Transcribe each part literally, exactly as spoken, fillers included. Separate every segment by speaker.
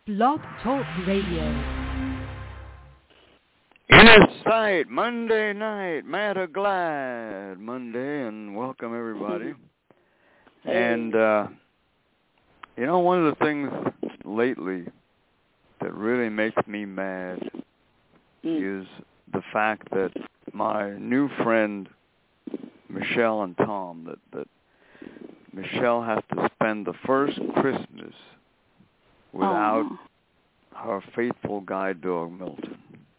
Speaker 1: Blog Talk Radio.
Speaker 2: Inner Sight, Monday night, mad or glad Monday, and welcome everybody. And, uh, you know, one of the things lately that really makes me mad mm. is the fact that my new friend, Michelle and Tom, that, that Michelle has to spend the first Christmas without oh. her faithful guide dog, Milton.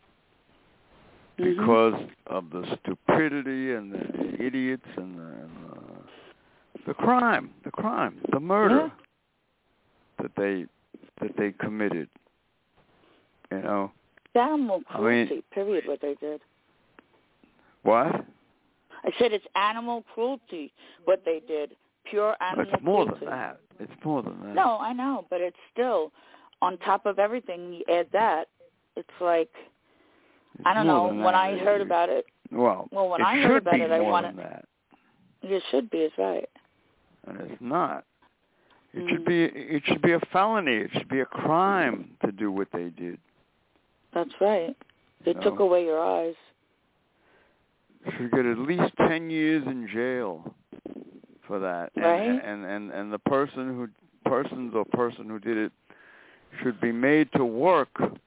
Speaker 2: Because mm-hmm. of the stupidity and the idiots and the, and the, the crime, the crime, the murder yeah. that they that they committed. You know,
Speaker 3: it's animal cruelty.
Speaker 2: I mean,
Speaker 3: period. What they did.
Speaker 2: What?
Speaker 3: I said it's animal cruelty. What they did, pure animal
Speaker 2: it's more
Speaker 3: cruelty.
Speaker 2: than that. It's more than that.
Speaker 3: No, I know, but it's still on top of everything. You add that, it's like.
Speaker 2: It's
Speaker 3: I don't know. When
Speaker 2: that.
Speaker 3: I heard about it,
Speaker 2: well,
Speaker 3: well, when
Speaker 2: it
Speaker 3: I heard about
Speaker 2: be
Speaker 3: it, I
Speaker 2: more
Speaker 3: wanted.
Speaker 2: Than that.
Speaker 3: It should be. It's right.
Speaker 2: And it's not. It
Speaker 3: mm.
Speaker 2: should be. It should be a felony. It should be a crime to do what they did.
Speaker 3: That's right. They
Speaker 2: so,
Speaker 3: took away your eyes.
Speaker 2: Should get at least ten years in jail for that. And,
Speaker 3: right.
Speaker 2: And, and and and the person who persons or person who did it should be made to work.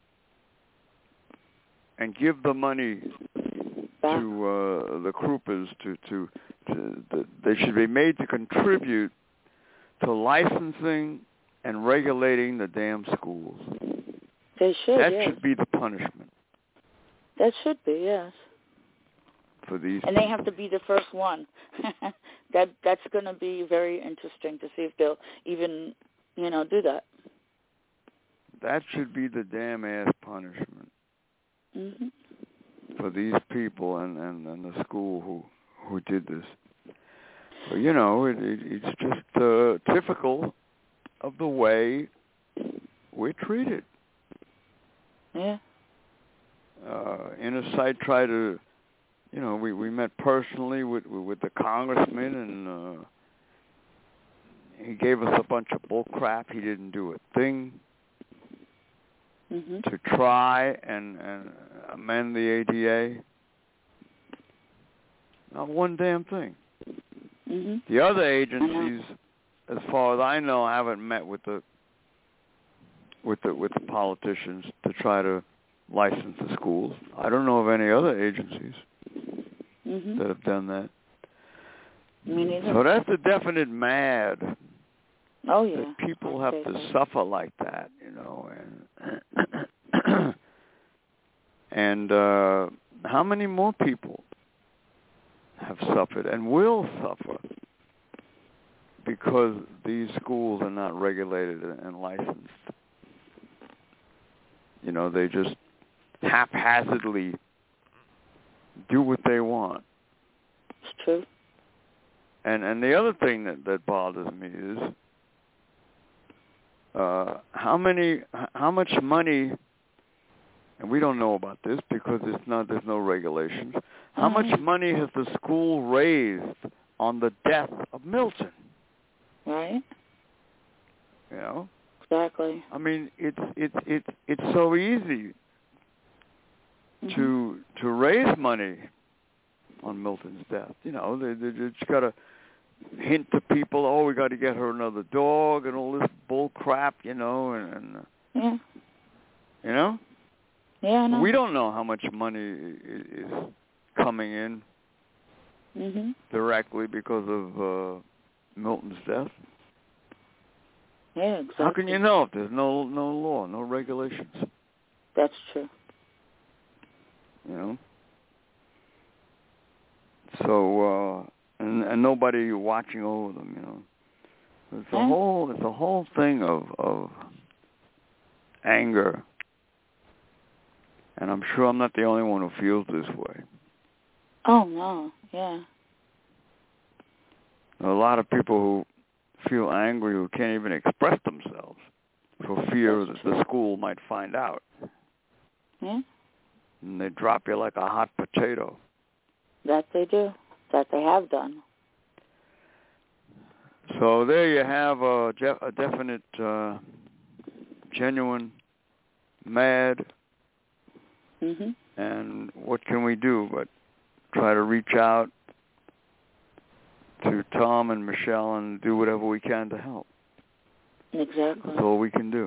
Speaker 2: And give the money
Speaker 3: Back.
Speaker 2: to uh, the Kruppers to to, to the, they should be made to contribute to licensing and regulating the damn schools.
Speaker 3: They should.
Speaker 2: That
Speaker 3: yes.
Speaker 2: should be the punishment.
Speaker 3: That should be yes.
Speaker 2: For these.
Speaker 3: And
Speaker 2: people.
Speaker 3: they have to be the first one. that that's going to be very interesting to see if they'll even you know do that.
Speaker 2: That should be the damn ass punishment.
Speaker 3: Mm-hmm.
Speaker 2: For these people and, and, and the school who who did this. But, you know, it, it, it's just uh, typical of the way we're treated.
Speaker 3: Yeah.
Speaker 2: Uh, Inner Sight tried to, you know, we, we met personally with with the congressman, and uh, he gave us a bunch of bull crap. He didn't do a thing.
Speaker 3: Mm-hmm.
Speaker 2: To try and, and amend the A D A. Not one damn thing.
Speaker 3: Mm-hmm.
Speaker 2: The other agencies, as far as I know, haven't met with the with the with the politicians to try to license the schools. I don't know of any other agencies
Speaker 3: mm-hmm.
Speaker 2: that have done that.
Speaker 3: Me neither.
Speaker 2: So that's a definite mad.
Speaker 3: Oh yeah.
Speaker 2: That people
Speaker 3: I'll
Speaker 2: have to
Speaker 3: that.
Speaker 2: suffer like that, you know, and and uh, how many more people have suffered and will suffer because these schools are not regulated and licensed? You know, they just haphazardly do what they want.
Speaker 3: It's true.
Speaker 2: And and the other thing that, that bothers me is. Uh, how many, how much money, and we don't know about this because it's not, there's no regulations, how
Speaker 3: mm-hmm.
Speaker 2: much money has the school raised on the death of Milton?
Speaker 3: Right.
Speaker 2: You know?
Speaker 3: Exactly.
Speaker 2: I mean, it's, it's, it's, it's so easy mm-hmm. to, to raise money on Milton's death. You know, they, they just got to hint to people, oh, we got to get her another dog and all this bull crap, you know, and, and
Speaker 3: yeah,
Speaker 2: you know,
Speaker 3: yeah, I know.
Speaker 2: We don't know how much money is coming in
Speaker 3: mm-hmm.
Speaker 2: directly because of uh, Milton's death.
Speaker 3: Yeah, exactly.
Speaker 2: How can you know if there's no no law, no regulations?
Speaker 3: That's true.
Speaker 2: You know, so. uh And, and nobody watching over them, you know. It's a
Speaker 3: yeah.
Speaker 2: whole, it's a whole thing of of anger, and I'm sure I'm not the only one who feels this way.
Speaker 3: Oh no, yeah.
Speaker 2: There are a lot of people who feel angry who can't even express themselves for fear that the school might find out.
Speaker 3: Yeah.
Speaker 2: And they drop you like a hot potato.
Speaker 3: That they do. That they have done.
Speaker 2: So there you have a, a definite uh, genuine, mad,
Speaker 3: mm-hmm.
Speaker 2: and what can we do but try to reach out to Tom and Michelle and do whatever we can to help.
Speaker 3: Exactly.
Speaker 2: That's all we can do.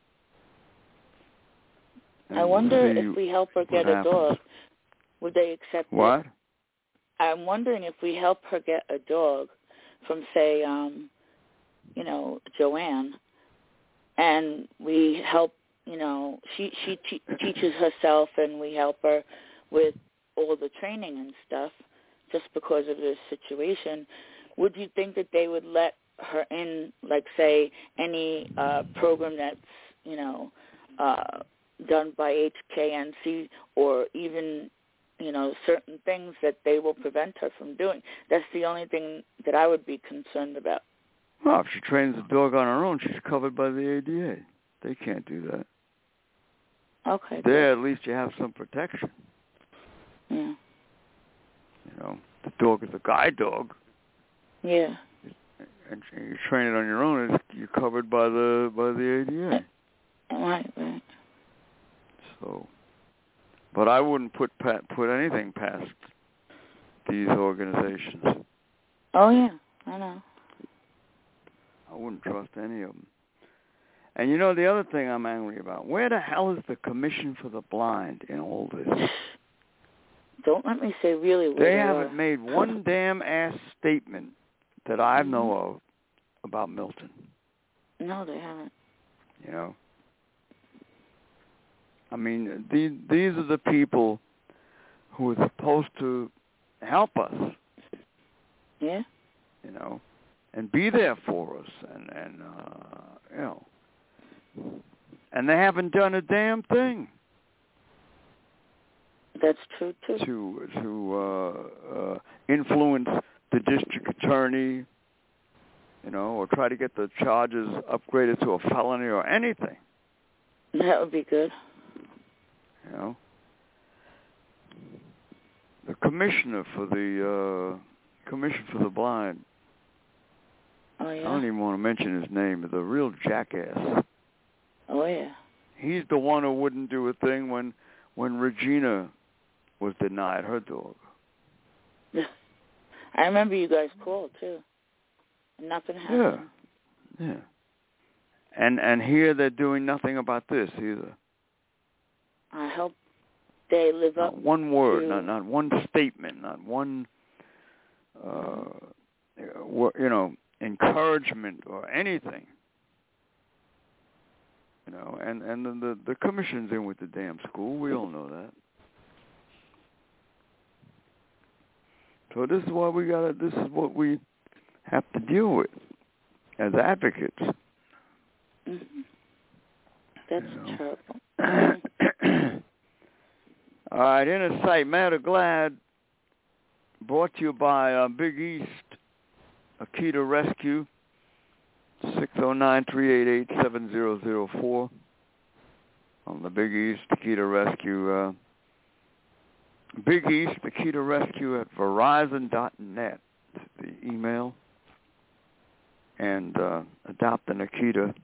Speaker 2: And
Speaker 3: I wonder
Speaker 2: see
Speaker 3: if we help her get a
Speaker 2: happens.
Speaker 3: dog, would they accept
Speaker 2: What?
Speaker 3: it? I'm wondering if we help her get a dog from, say, um, you know, Joanne, and we help, you know, she she te- teaches herself, and we help her with all the training and stuff, just because of this situation. Would you think that they would let her in, like, say, any uh, program that's, you know, uh, done by H K N C, or even, you know, certain things that they will prevent her from doing? That's the only thing that I would be concerned about.
Speaker 2: Well, if she trains the dog on her own, she's covered by the A D A. They can't do that.
Speaker 3: Okay.
Speaker 2: There, at least you have some protection.
Speaker 3: Yeah.
Speaker 2: You know, the dog is a guide dog.
Speaker 3: Yeah.
Speaker 2: And you train it on your own, you're covered by the by the A D A.
Speaker 3: Right, right.
Speaker 2: So, but I wouldn't put put anything past these organizations.
Speaker 3: Oh yeah, I know.
Speaker 2: I wouldn't trust any of them. And you know the other thing I'm angry about, where the hell is the Commission for the Blind in all this?
Speaker 3: Don't let me say really where
Speaker 2: they,
Speaker 3: they
Speaker 2: haven't
Speaker 3: are.
Speaker 2: made one damn ass statement that I
Speaker 3: Mm-hmm.
Speaker 2: know of about Milton.
Speaker 3: No, they haven't.
Speaker 2: You know? I mean, these, these are the people who are supposed to help us.
Speaker 3: Yeah?
Speaker 2: You know? And be there for us. And, and uh, you know. And they haven't done a damn thing.
Speaker 3: That's true, too.
Speaker 2: To, to uh, uh, influence the district attorney, you know, or try to get the charges upgraded to a felony or anything.
Speaker 3: That would be good.
Speaker 2: You know, the commissioner for the uh, commission for the blind.
Speaker 3: Oh yeah.
Speaker 2: I don't even want to mention his name. The real jackass.
Speaker 3: Oh yeah.
Speaker 2: He's the one who wouldn't do a thing when when Regina was denied her dog.
Speaker 3: I remember you guys called too. Nothing happened.
Speaker 2: Yeah. Yeah. And and here they're doing nothing about this either.
Speaker 3: I hope they live
Speaker 2: not
Speaker 3: up
Speaker 2: one word,
Speaker 3: to...
Speaker 2: not not one statement, not one, uh, you know, encouragement or anything. You know, and and the, the the commission's in with the damn school. We all know that. So this is why we gotta. This is what we have to deal with as advocates.
Speaker 3: Mm-hmm. That's
Speaker 2: you know.
Speaker 3: terrible.
Speaker 2: All right, Inner Sight, Mad or Glad, brought to you by uh, Big East, Akita Rescue, six oh nine, three eight eight, seven zero zero four. On the Big East, Akita Rescue. Uh, Big East, Akita Rescue at Verizon dot net, the email. And uh, Adopt an Akita.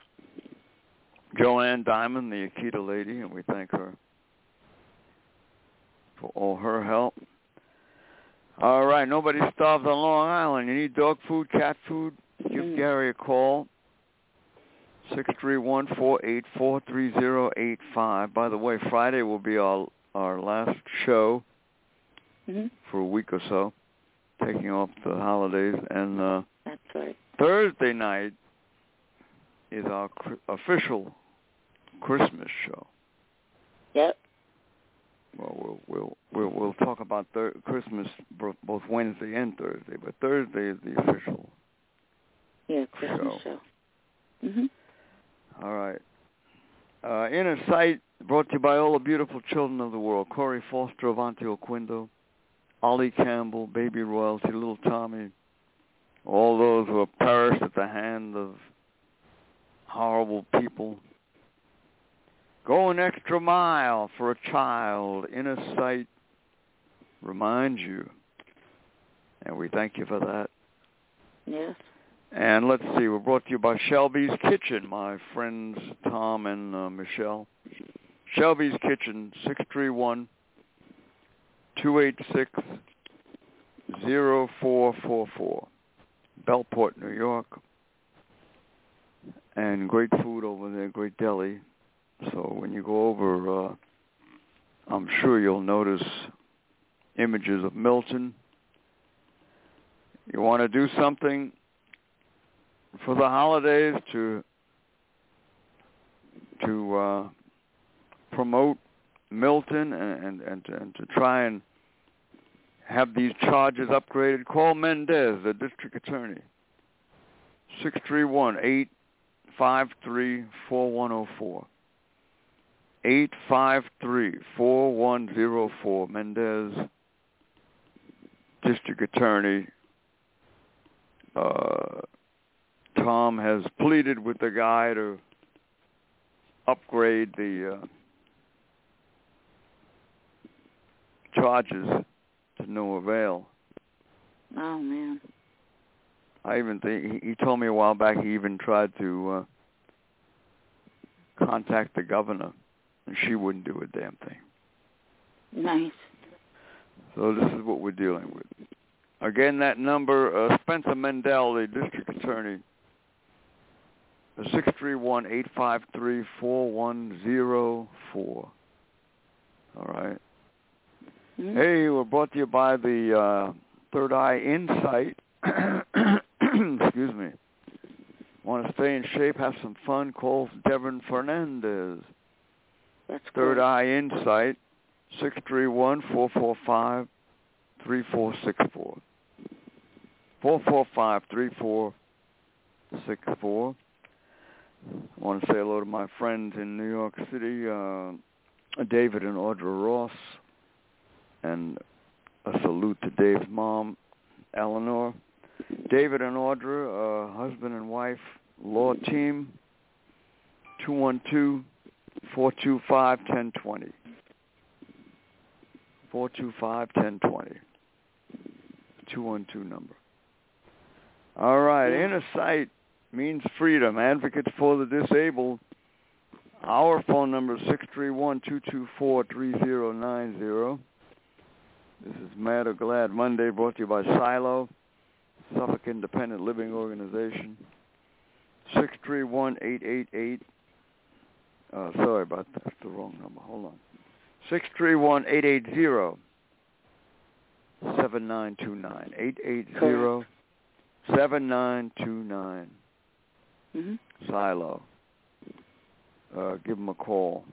Speaker 2: Joanne Diamond, the Akita lady, and we thank her for all her help. All right, nobody starves on Long Island. You need dog food, cat food? Give mm. Gary a call, six three one, four eight four, three zero eight five. By the way, Friday will be our our last show mm-hmm. for a week or so, taking off the holidays. And uh,
Speaker 3: That's right.
Speaker 2: Thursday night is our cr- official Christmas show.
Speaker 3: Yep.
Speaker 2: Well, we'll we'll we'll, we'll talk about thir- Christmas both Wednesday and Thursday, but Thursday is the official.
Speaker 3: Yeah, Christmas show. show. Mhm.
Speaker 2: All right. Uh, Inner Sight brought to you by all the beautiful children of the world: Corey Foster, Avanti Oquindo, Ollie Campbell, Baby Royalty, Little Tommy, all those who have perished at the hand of horrible people. Go an extra mile for a child. Inner Sight reminds you, and we thank you for that.
Speaker 3: Yes.
Speaker 2: And let's see, we're brought to you by Shelby's Kitchen, my friends Tom and uh, Michelle. Shelby's Kitchen, six three one, two eight six, zero four four four, Bellport, New York. And great food over there, great deli. So when you go over, uh, I'm sure you'll notice images of Milton. You want to do something for the holidays to to uh, promote Milton and, and, and, to, and to try and have these charges upgraded, call Mendez, the district attorney, six three one, eight five three, four one zero four. eight five three, four one zero four, Mendez, district attorney. Uh, Tom has pleaded with the guy to upgrade the uh, charges to no avail.
Speaker 3: Oh, man.
Speaker 2: I even think, he, he told me a while back he even tried to uh, contact the governor, and she wouldn't do a damn thing.
Speaker 3: Nice.
Speaker 2: So this is what we're dealing with. Again, that number, uh, Spencer Mendel, the district attorney, six three one, eight five three, four one zero four. All right. Mm-hmm. Hey, we're brought to you by the uh, Third Eye Insight. Excuse me. Want to stay in shape, have some fun, call Devin Fernandez.
Speaker 3: That's
Speaker 2: Third
Speaker 3: cool.
Speaker 2: Eye Insight, six three one, four four five, three four six four. four four five, three four six four. I want to say hello to my friends in New York City, uh, David and Audra Ross, and a salute to Dave's mom, Eleanor. David and Audra, uh, husband and wife, law team, two one two, four two five, one zero two zero. four two five, one zero two zero. two one two number. All right, Inner Sight means freedom. Advocates for the disabled. Our phone number is six three one, two two four, three zero nine zero. This is Mad or Glad Monday, brought to you by Silo, Suffolk Independent Living Organization. six three one, eight eight eight. Uh, sorry about that. That's the wrong number. Hold on. six three one, eight eight zero, seven nine two nine. eight eight zero, seven nine two nine. Mm-hmm. Silo. Uh, give them a call.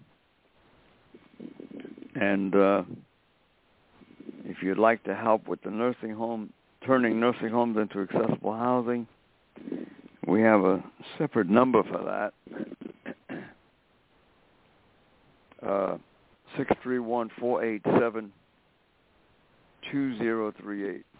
Speaker 2: And uh, if you'd like to help with the nursing home, turning nursing homes into accessible housing, we have a separate number for that. Uh, six three one, four eight seven, two zero three eight.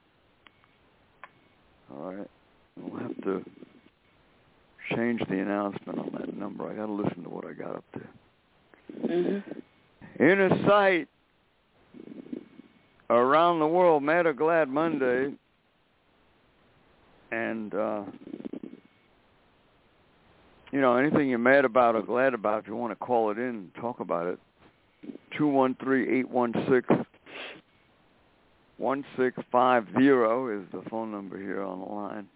Speaker 2: All right. We'll have to change the announcement on that number. I got to listen to what I got up there. Mm-hmm. Inner Sight. Around the world, Mad or Glad Monday. And, uh, you know, anything you're mad about or glad about, if you want to call it in and talk about it, two one three, eight one six, one six five zero is the phone number here on the line.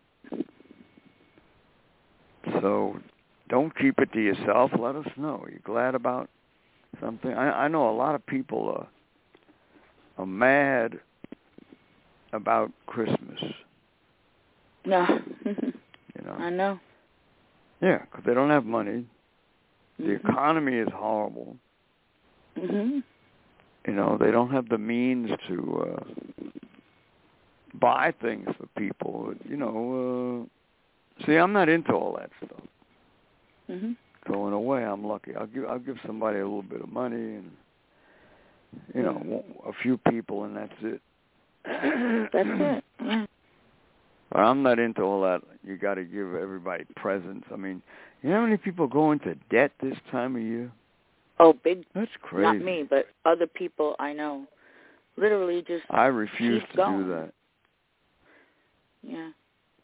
Speaker 2: So don't keep it to yourself. Let us know. Are you glad about something? I, I know a lot of people are, are mad about Christmas.
Speaker 3: No.
Speaker 2: You know?
Speaker 3: I know.
Speaker 2: Yeah, because they don't have money. The
Speaker 3: Mm-hmm.
Speaker 2: economy is horrible.
Speaker 3: Mm-hmm.
Speaker 2: You know, they don't have the means to uh, buy things for people. You know, uh, see, I'm not into all that stuff.
Speaker 3: Mm-hmm.
Speaker 2: So in a way, I'm lucky. I'll give I'll give somebody a little bit of money, and you know, a few people, and that's it.
Speaker 3: That's it. Yeah.
Speaker 2: But I'm not into all that. You got to give everybody presents. I mean, you know how many people go into debt this time of year?
Speaker 3: Oh, big.
Speaker 2: That's crazy.
Speaker 3: Not me, but other people I know. Literally just
Speaker 2: I refuse to
Speaker 3: going.
Speaker 2: do that.
Speaker 3: Yeah.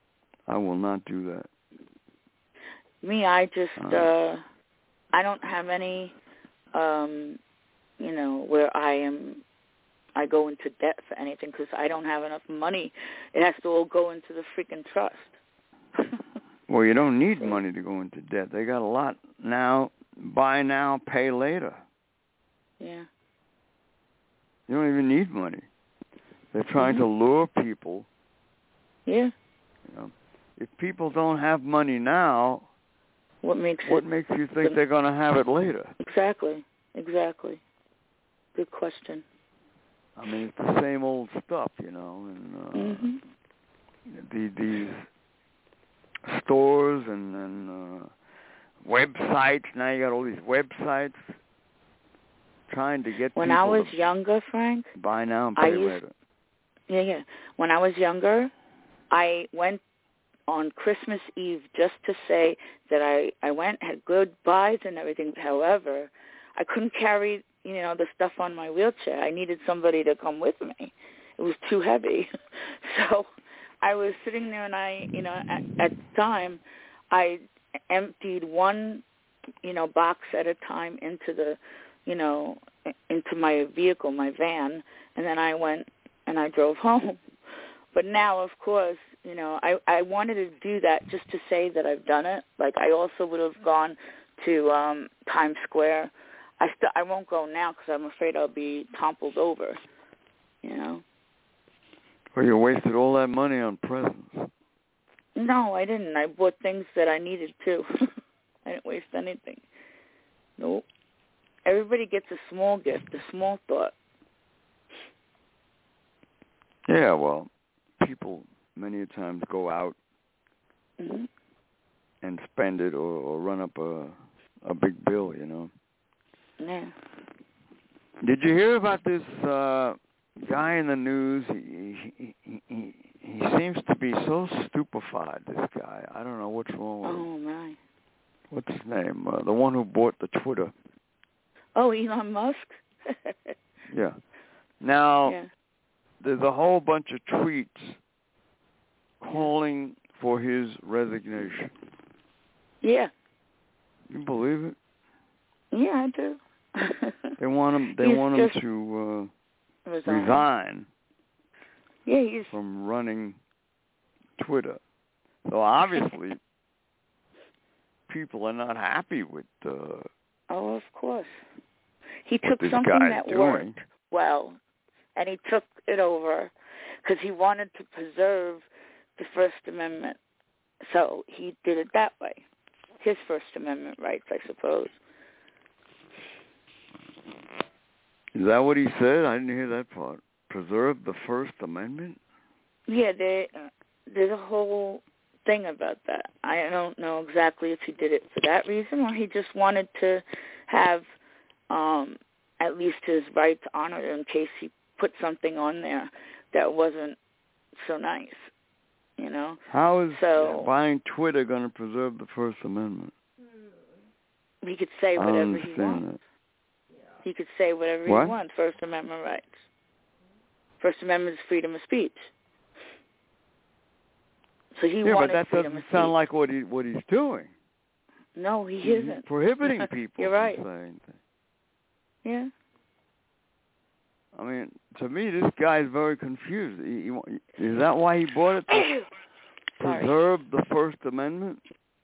Speaker 2: I will not do that.
Speaker 3: Me, I just,
Speaker 2: uh,
Speaker 3: uh, I don't have any, um, you know, where I am, I go into debt for anything because I don't have enough money. It has to all go into the freaking trust.
Speaker 2: Well, you don't need money to go into debt. They got a lot now. Buy now, pay later.
Speaker 3: Yeah.
Speaker 2: You don't even need money. They're trying
Speaker 3: mm-hmm.
Speaker 2: to lure people.
Speaker 3: Yeah.
Speaker 2: You know, if people don't have money now,
Speaker 3: what makes
Speaker 2: what
Speaker 3: it,
Speaker 2: makes you think the, they're going to have it later?
Speaker 3: Exactly. Exactly. Good question.
Speaker 2: I mean, it's the same old stuff, you know. And uh,
Speaker 3: mm-hmm.
Speaker 2: the, these stores and, and uh, websites. Now you got all these websites trying to get
Speaker 3: when
Speaker 2: people
Speaker 3: I was
Speaker 2: to
Speaker 3: younger, Frank,
Speaker 2: buy now and pay
Speaker 3: I used,
Speaker 2: later.
Speaker 3: Yeah, yeah. When I was younger, I went on Christmas Eve just to say that I, I went, had good buys and everything. However, I couldn't carry, you know, the stuff on my wheelchair. I needed somebody to come with me. It was too heavy. So I was sitting there and I, you know, at, at the time, I emptied one, you know, box at a time into the, you know, into my vehicle, my van, and then I went and I drove home. But now, of course, you know, I, I wanted to do that just to say that I've done it. Like, I also would have gone to um, Times Square. I st- I won't go now because I'm afraid I'll be toppled over, you know.
Speaker 2: Well, you wasted all that money on presents.
Speaker 3: No, I didn't. I bought things that I needed, too. I didn't waste anything. Nope. Everybody gets a small gift, a small thought.
Speaker 2: Yeah, well, people many times go out
Speaker 3: mm-hmm.
Speaker 2: and spend it or, or run up a a big bill, you know.
Speaker 3: Yeah.
Speaker 2: Did you hear about this uh, guy in the news? He, he, he, he, he seems to be so stupefied, this guy. I don't know what's wrong with him.
Speaker 3: Oh, my.
Speaker 2: What's his name? Uh, the one who bought the Twitter.
Speaker 3: Oh, Elon Musk?
Speaker 2: Yeah. Now,
Speaker 3: yeah.
Speaker 2: there's a whole bunch of tweets calling for his resignation.
Speaker 3: Yeah.
Speaker 2: You believe it?
Speaker 3: Yeah, I do.
Speaker 2: They want him. They
Speaker 3: he's
Speaker 2: want him to uh,
Speaker 3: resign.
Speaker 2: resign.
Speaker 3: Yeah, he's
Speaker 2: from running Twitter. So obviously, people are not happy with. Uh,
Speaker 3: oh, of course. He took
Speaker 2: this
Speaker 3: something
Speaker 2: guy's
Speaker 3: that
Speaker 2: doing.
Speaker 3: worked well, and he took it over because he wanted to preserve the First Amendment. So he did it that way. His First Amendment rights, I suppose.
Speaker 2: Is that what he said? I didn't hear that part. Preserve the First Amendment?
Speaker 3: Yeah, they, uh, there's a whole thing about that. I don't know exactly if he did it for that reason or he just wanted to have um, at least his rights honored in case he put something on there that wasn't so nice, you know?
Speaker 2: How is
Speaker 3: so,
Speaker 2: buying Twitter going to preserve the First Amendment?
Speaker 3: He could say whatever he wants.
Speaker 2: That.
Speaker 3: He could say whatever
Speaker 2: what?
Speaker 3: he wants. First Amendment rights. First Amendment is freedom of speech. So he
Speaker 2: yeah,
Speaker 3: wanted
Speaker 2: but that
Speaker 3: freedom
Speaker 2: doesn't
Speaker 3: of
Speaker 2: sound
Speaker 3: speech.
Speaker 2: like what he what he's doing.
Speaker 3: No, he
Speaker 2: he's
Speaker 3: isn't.
Speaker 2: Prohibiting people
Speaker 3: You're right.
Speaker 2: from saying things.
Speaker 3: Yeah.
Speaker 2: I mean, to me, this guy is very confused. He, he, is that why he bought it? To preserve the First Amendment?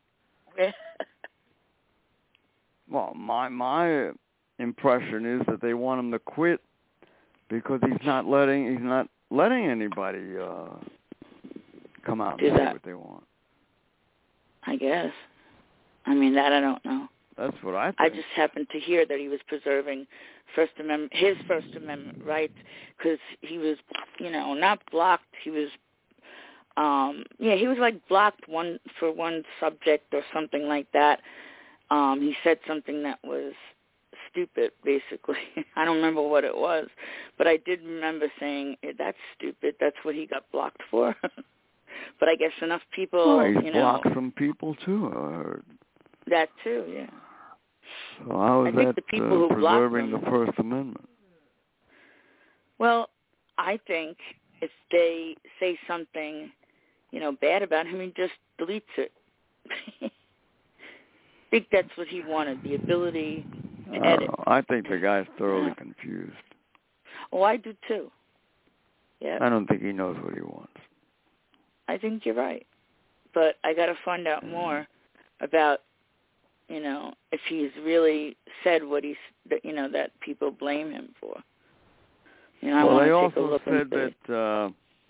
Speaker 2: Well, my my impression is that they want him to quit because he's not letting he's not letting anybody uh, come out
Speaker 3: Do
Speaker 2: and say
Speaker 3: that.
Speaker 2: what they want.
Speaker 3: I guess. I mean, that I don't know.
Speaker 2: That's what I think.
Speaker 3: I just happened to hear that he was preserving First Amendment, his First Amendment rights, because he was, you know, not blocked. He was, um, yeah, he was like blocked one for one subject or something like that. Um, he said something that was stupid, basically. I don't remember what it was, but I did remember saying, that's stupid. That's what he got blocked for. But I guess enough people,
Speaker 2: oh, he's
Speaker 3: you know.
Speaker 2: blocked some people, too, I heard.
Speaker 3: That, too, yeah.
Speaker 2: So how is
Speaker 3: I think
Speaker 2: that
Speaker 3: the people
Speaker 2: uh,
Speaker 3: who
Speaker 2: preserving
Speaker 3: blocked
Speaker 2: the First Amendment?
Speaker 3: Well, I think if they say something, you know, bad about him, he just deletes it. I think that's what he wanted, the ability to
Speaker 2: I
Speaker 3: edit.
Speaker 2: I think the guy's thoroughly yeah. confused.
Speaker 3: Oh, I do too. Yeah.
Speaker 2: I don't think he knows what he wants.
Speaker 3: I think you're right. But I got to find out more about, you know, if he's really said what he's, you know, that people blame him for. You know,
Speaker 2: well,
Speaker 3: I
Speaker 2: they
Speaker 3: want to take a
Speaker 2: also
Speaker 3: look
Speaker 2: said
Speaker 3: and
Speaker 2: that uh,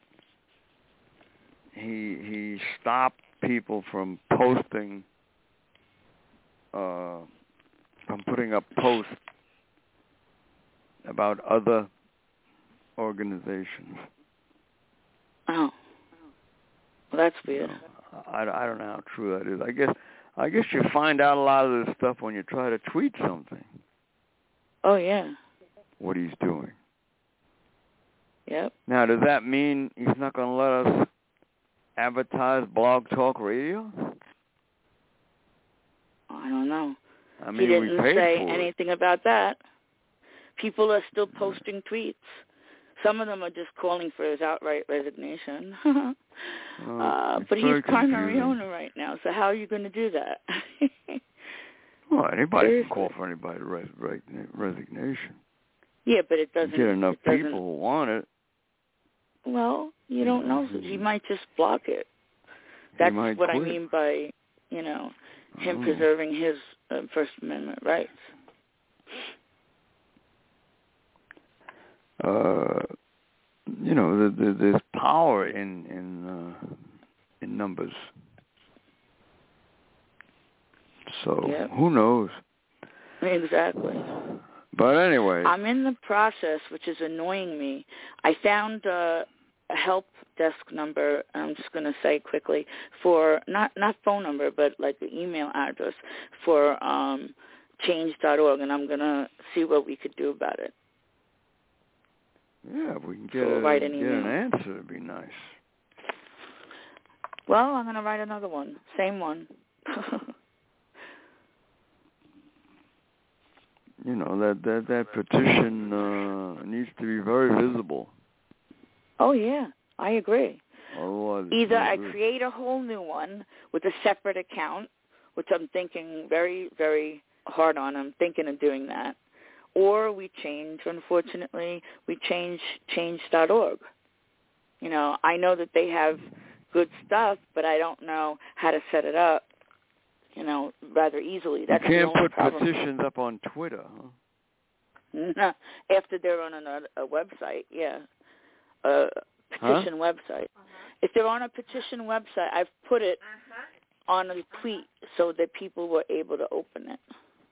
Speaker 2: he he stopped people from posting, uh, from putting up posts about other organizations.
Speaker 3: Oh, well, that's weird.
Speaker 2: You know, I, I don't know how true that is. I guess I guess you find out a lot of this stuff when you try to tweet something.
Speaker 3: Oh yeah.
Speaker 2: What he's doing.
Speaker 3: Yep.
Speaker 2: Now, does that mean he's not going to let us advertise Blog Talk Radio?
Speaker 3: I don't know.
Speaker 2: I mean,
Speaker 3: he didn't
Speaker 2: we paid
Speaker 3: say
Speaker 2: for
Speaker 3: anything about that. People are still posting tweets. Some of them are just calling for his outright resignation.
Speaker 2: oh,
Speaker 3: uh, but he's primary owner right now, so how are you going to do that?
Speaker 2: Well, anybody
Speaker 3: Seriously.
Speaker 2: can call for anybody to res- res- resignation.
Speaker 3: Yeah, but it doesn't.
Speaker 2: You get enough
Speaker 3: it
Speaker 2: people who want it.
Speaker 3: Well, you don't know. He might just block it. That's what
Speaker 2: quit.
Speaker 3: I mean by, you know, him
Speaker 2: oh.
Speaker 3: preserving his uh, First Amendment rights.
Speaker 2: Uh, you know, the, the, there's power in in uh, in numbers. So
Speaker 3: yep.
Speaker 2: who knows?
Speaker 3: Exactly.
Speaker 2: But anyway,
Speaker 3: I'm in the process, which is annoying me. I found uh, a help desk number. I'm just going to say quickly for not not phone number, but like the email address for um, change dot org, and I'm going to see what we could do about it.
Speaker 2: Yeah, if we can get,
Speaker 3: so
Speaker 2: a,
Speaker 3: we'll
Speaker 2: get
Speaker 3: an,
Speaker 2: an answer, it'd be nice.
Speaker 3: Well, I'm going to write another one. Same one.
Speaker 2: You know, that, that, that petition uh, needs to be very visible.
Speaker 3: Oh, yeah. I agree.
Speaker 2: Otherwise,
Speaker 3: Either I
Speaker 2: good.
Speaker 3: create a whole new one with a separate account, which I'm thinking very, very hard on. I'm thinking of doing that. Or we change, unfortunately, we change change dot org. You know, I know that they have good stuff, but I don't know how to set it up, you know, rather easily. That's
Speaker 2: you can't
Speaker 3: the only
Speaker 2: put
Speaker 3: problem.
Speaker 2: petitions up on Twitter, huh?
Speaker 3: No, after they're on a, a website, yeah, a petition
Speaker 2: huh?
Speaker 3: website. Uh-huh. If they're on a petition website, I've put it uh-huh. on a tweet so that people were able to open it.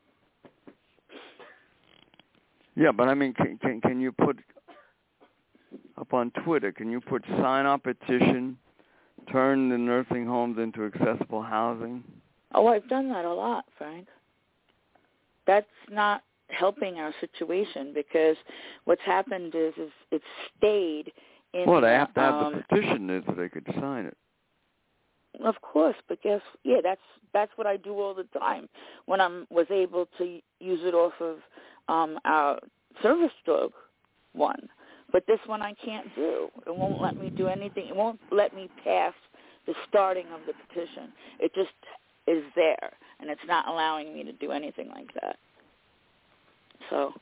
Speaker 2: Yeah, but I mean, can, can can you put up on Twitter? Can you put sign up petition, turn the nursing homes into accessible housing?
Speaker 3: Oh, I've done that a lot, Frank. That's not helping our situation because what's happened is, is it's stayed in.
Speaker 2: Well, they have to have
Speaker 3: um,
Speaker 2: the petition there so they could sign it.
Speaker 3: Of course, but guess yeah, that's that's what I do all the time when I was able to use it off of um, our service dog one. But this one I can't do. It won't let me do anything. It won't let me pass the starting of the petition. It just is there, and it's not allowing me to do anything like that. So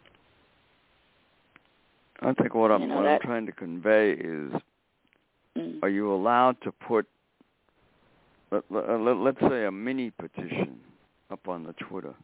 Speaker 2: I think what I'm,
Speaker 3: you know,
Speaker 2: what
Speaker 3: that,
Speaker 2: I'm trying to convey is,
Speaker 3: mm.
Speaker 2: are you allowed to put, let, let, let's say, a mini petition up on the Twitter?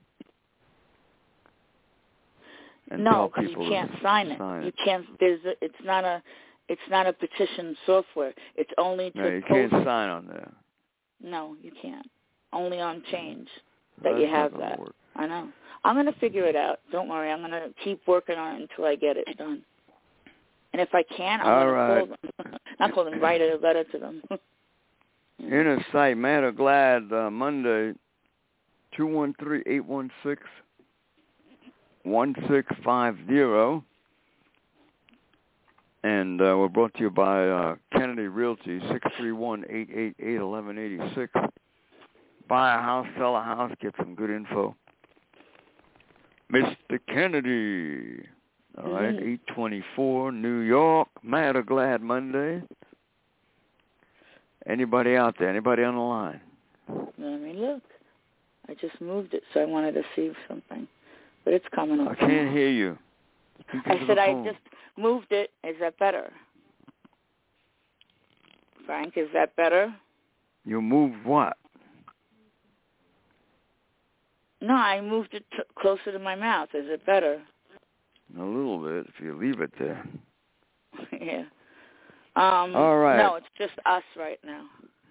Speaker 2: And
Speaker 3: no, because you can't sign it.
Speaker 2: sign it.
Speaker 3: You can't. There's. A, it's not a. It's not a petition software. It's only to
Speaker 2: no, you
Speaker 3: post.
Speaker 2: can't sign on there.
Speaker 3: No, you can't. Only on Change
Speaker 2: So
Speaker 3: that you have
Speaker 2: not
Speaker 3: that.
Speaker 2: Work.
Speaker 3: I know. I'm going to figure it out. Don't worry. I'm going to keep working on it until I get it done. And if I can, I'm going to
Speaker 2: right.
Speaker 3: call them. Not call them. Write a letter to them.
Speaker 2: Inner Sight, Mad or Glad, uh, Monday, two one three, eight one six, one six five zero. And uh, we're brought to you by uh, Kennedy Realty, six three one, eight eight eight, one one eight six. Buy a house, sell a house, get some good info. Mister Kennedy. All right,
Speaker 3: mm-hmm.
Speaker 2: eight twenty-four, New York, Mad or Glad Monday. Anybody out there? Anybody on the line?
Speaker 3: Let me look. I just moved it, so I wanted to see something. But it's coming up.
Speaker 2: I can't hear you. Speak
Speaker 3: I
Speaker 2: into
Speaker 3: said
Speaker 2: the
Speaker 3: I
Speaker 2: phone.
Speaker 3: just moved it. Is that better? Frank, is that better?
Speaker 2: You moved what?
Speaker 3: No, I moved it t- closer to my mouth. Is it better?
Speaker 2: A little bit, if you leave it there.
Speaker 3: Yeah. Um,
Speaker 2: All right.
Speaker 3: No, it's just us right now.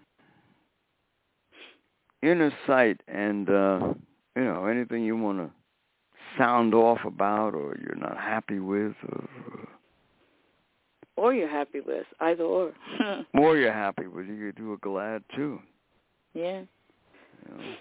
Speaker 2: Inner sight and, uh, you know, anything you want to sound off about or you're not happy with. Or,
Speaker 3: or you're happy with, either or.
Speaker 2: or you're happy with, you could do a glad, too.
Speaker 3: Yeah.
Speaker 2: You know.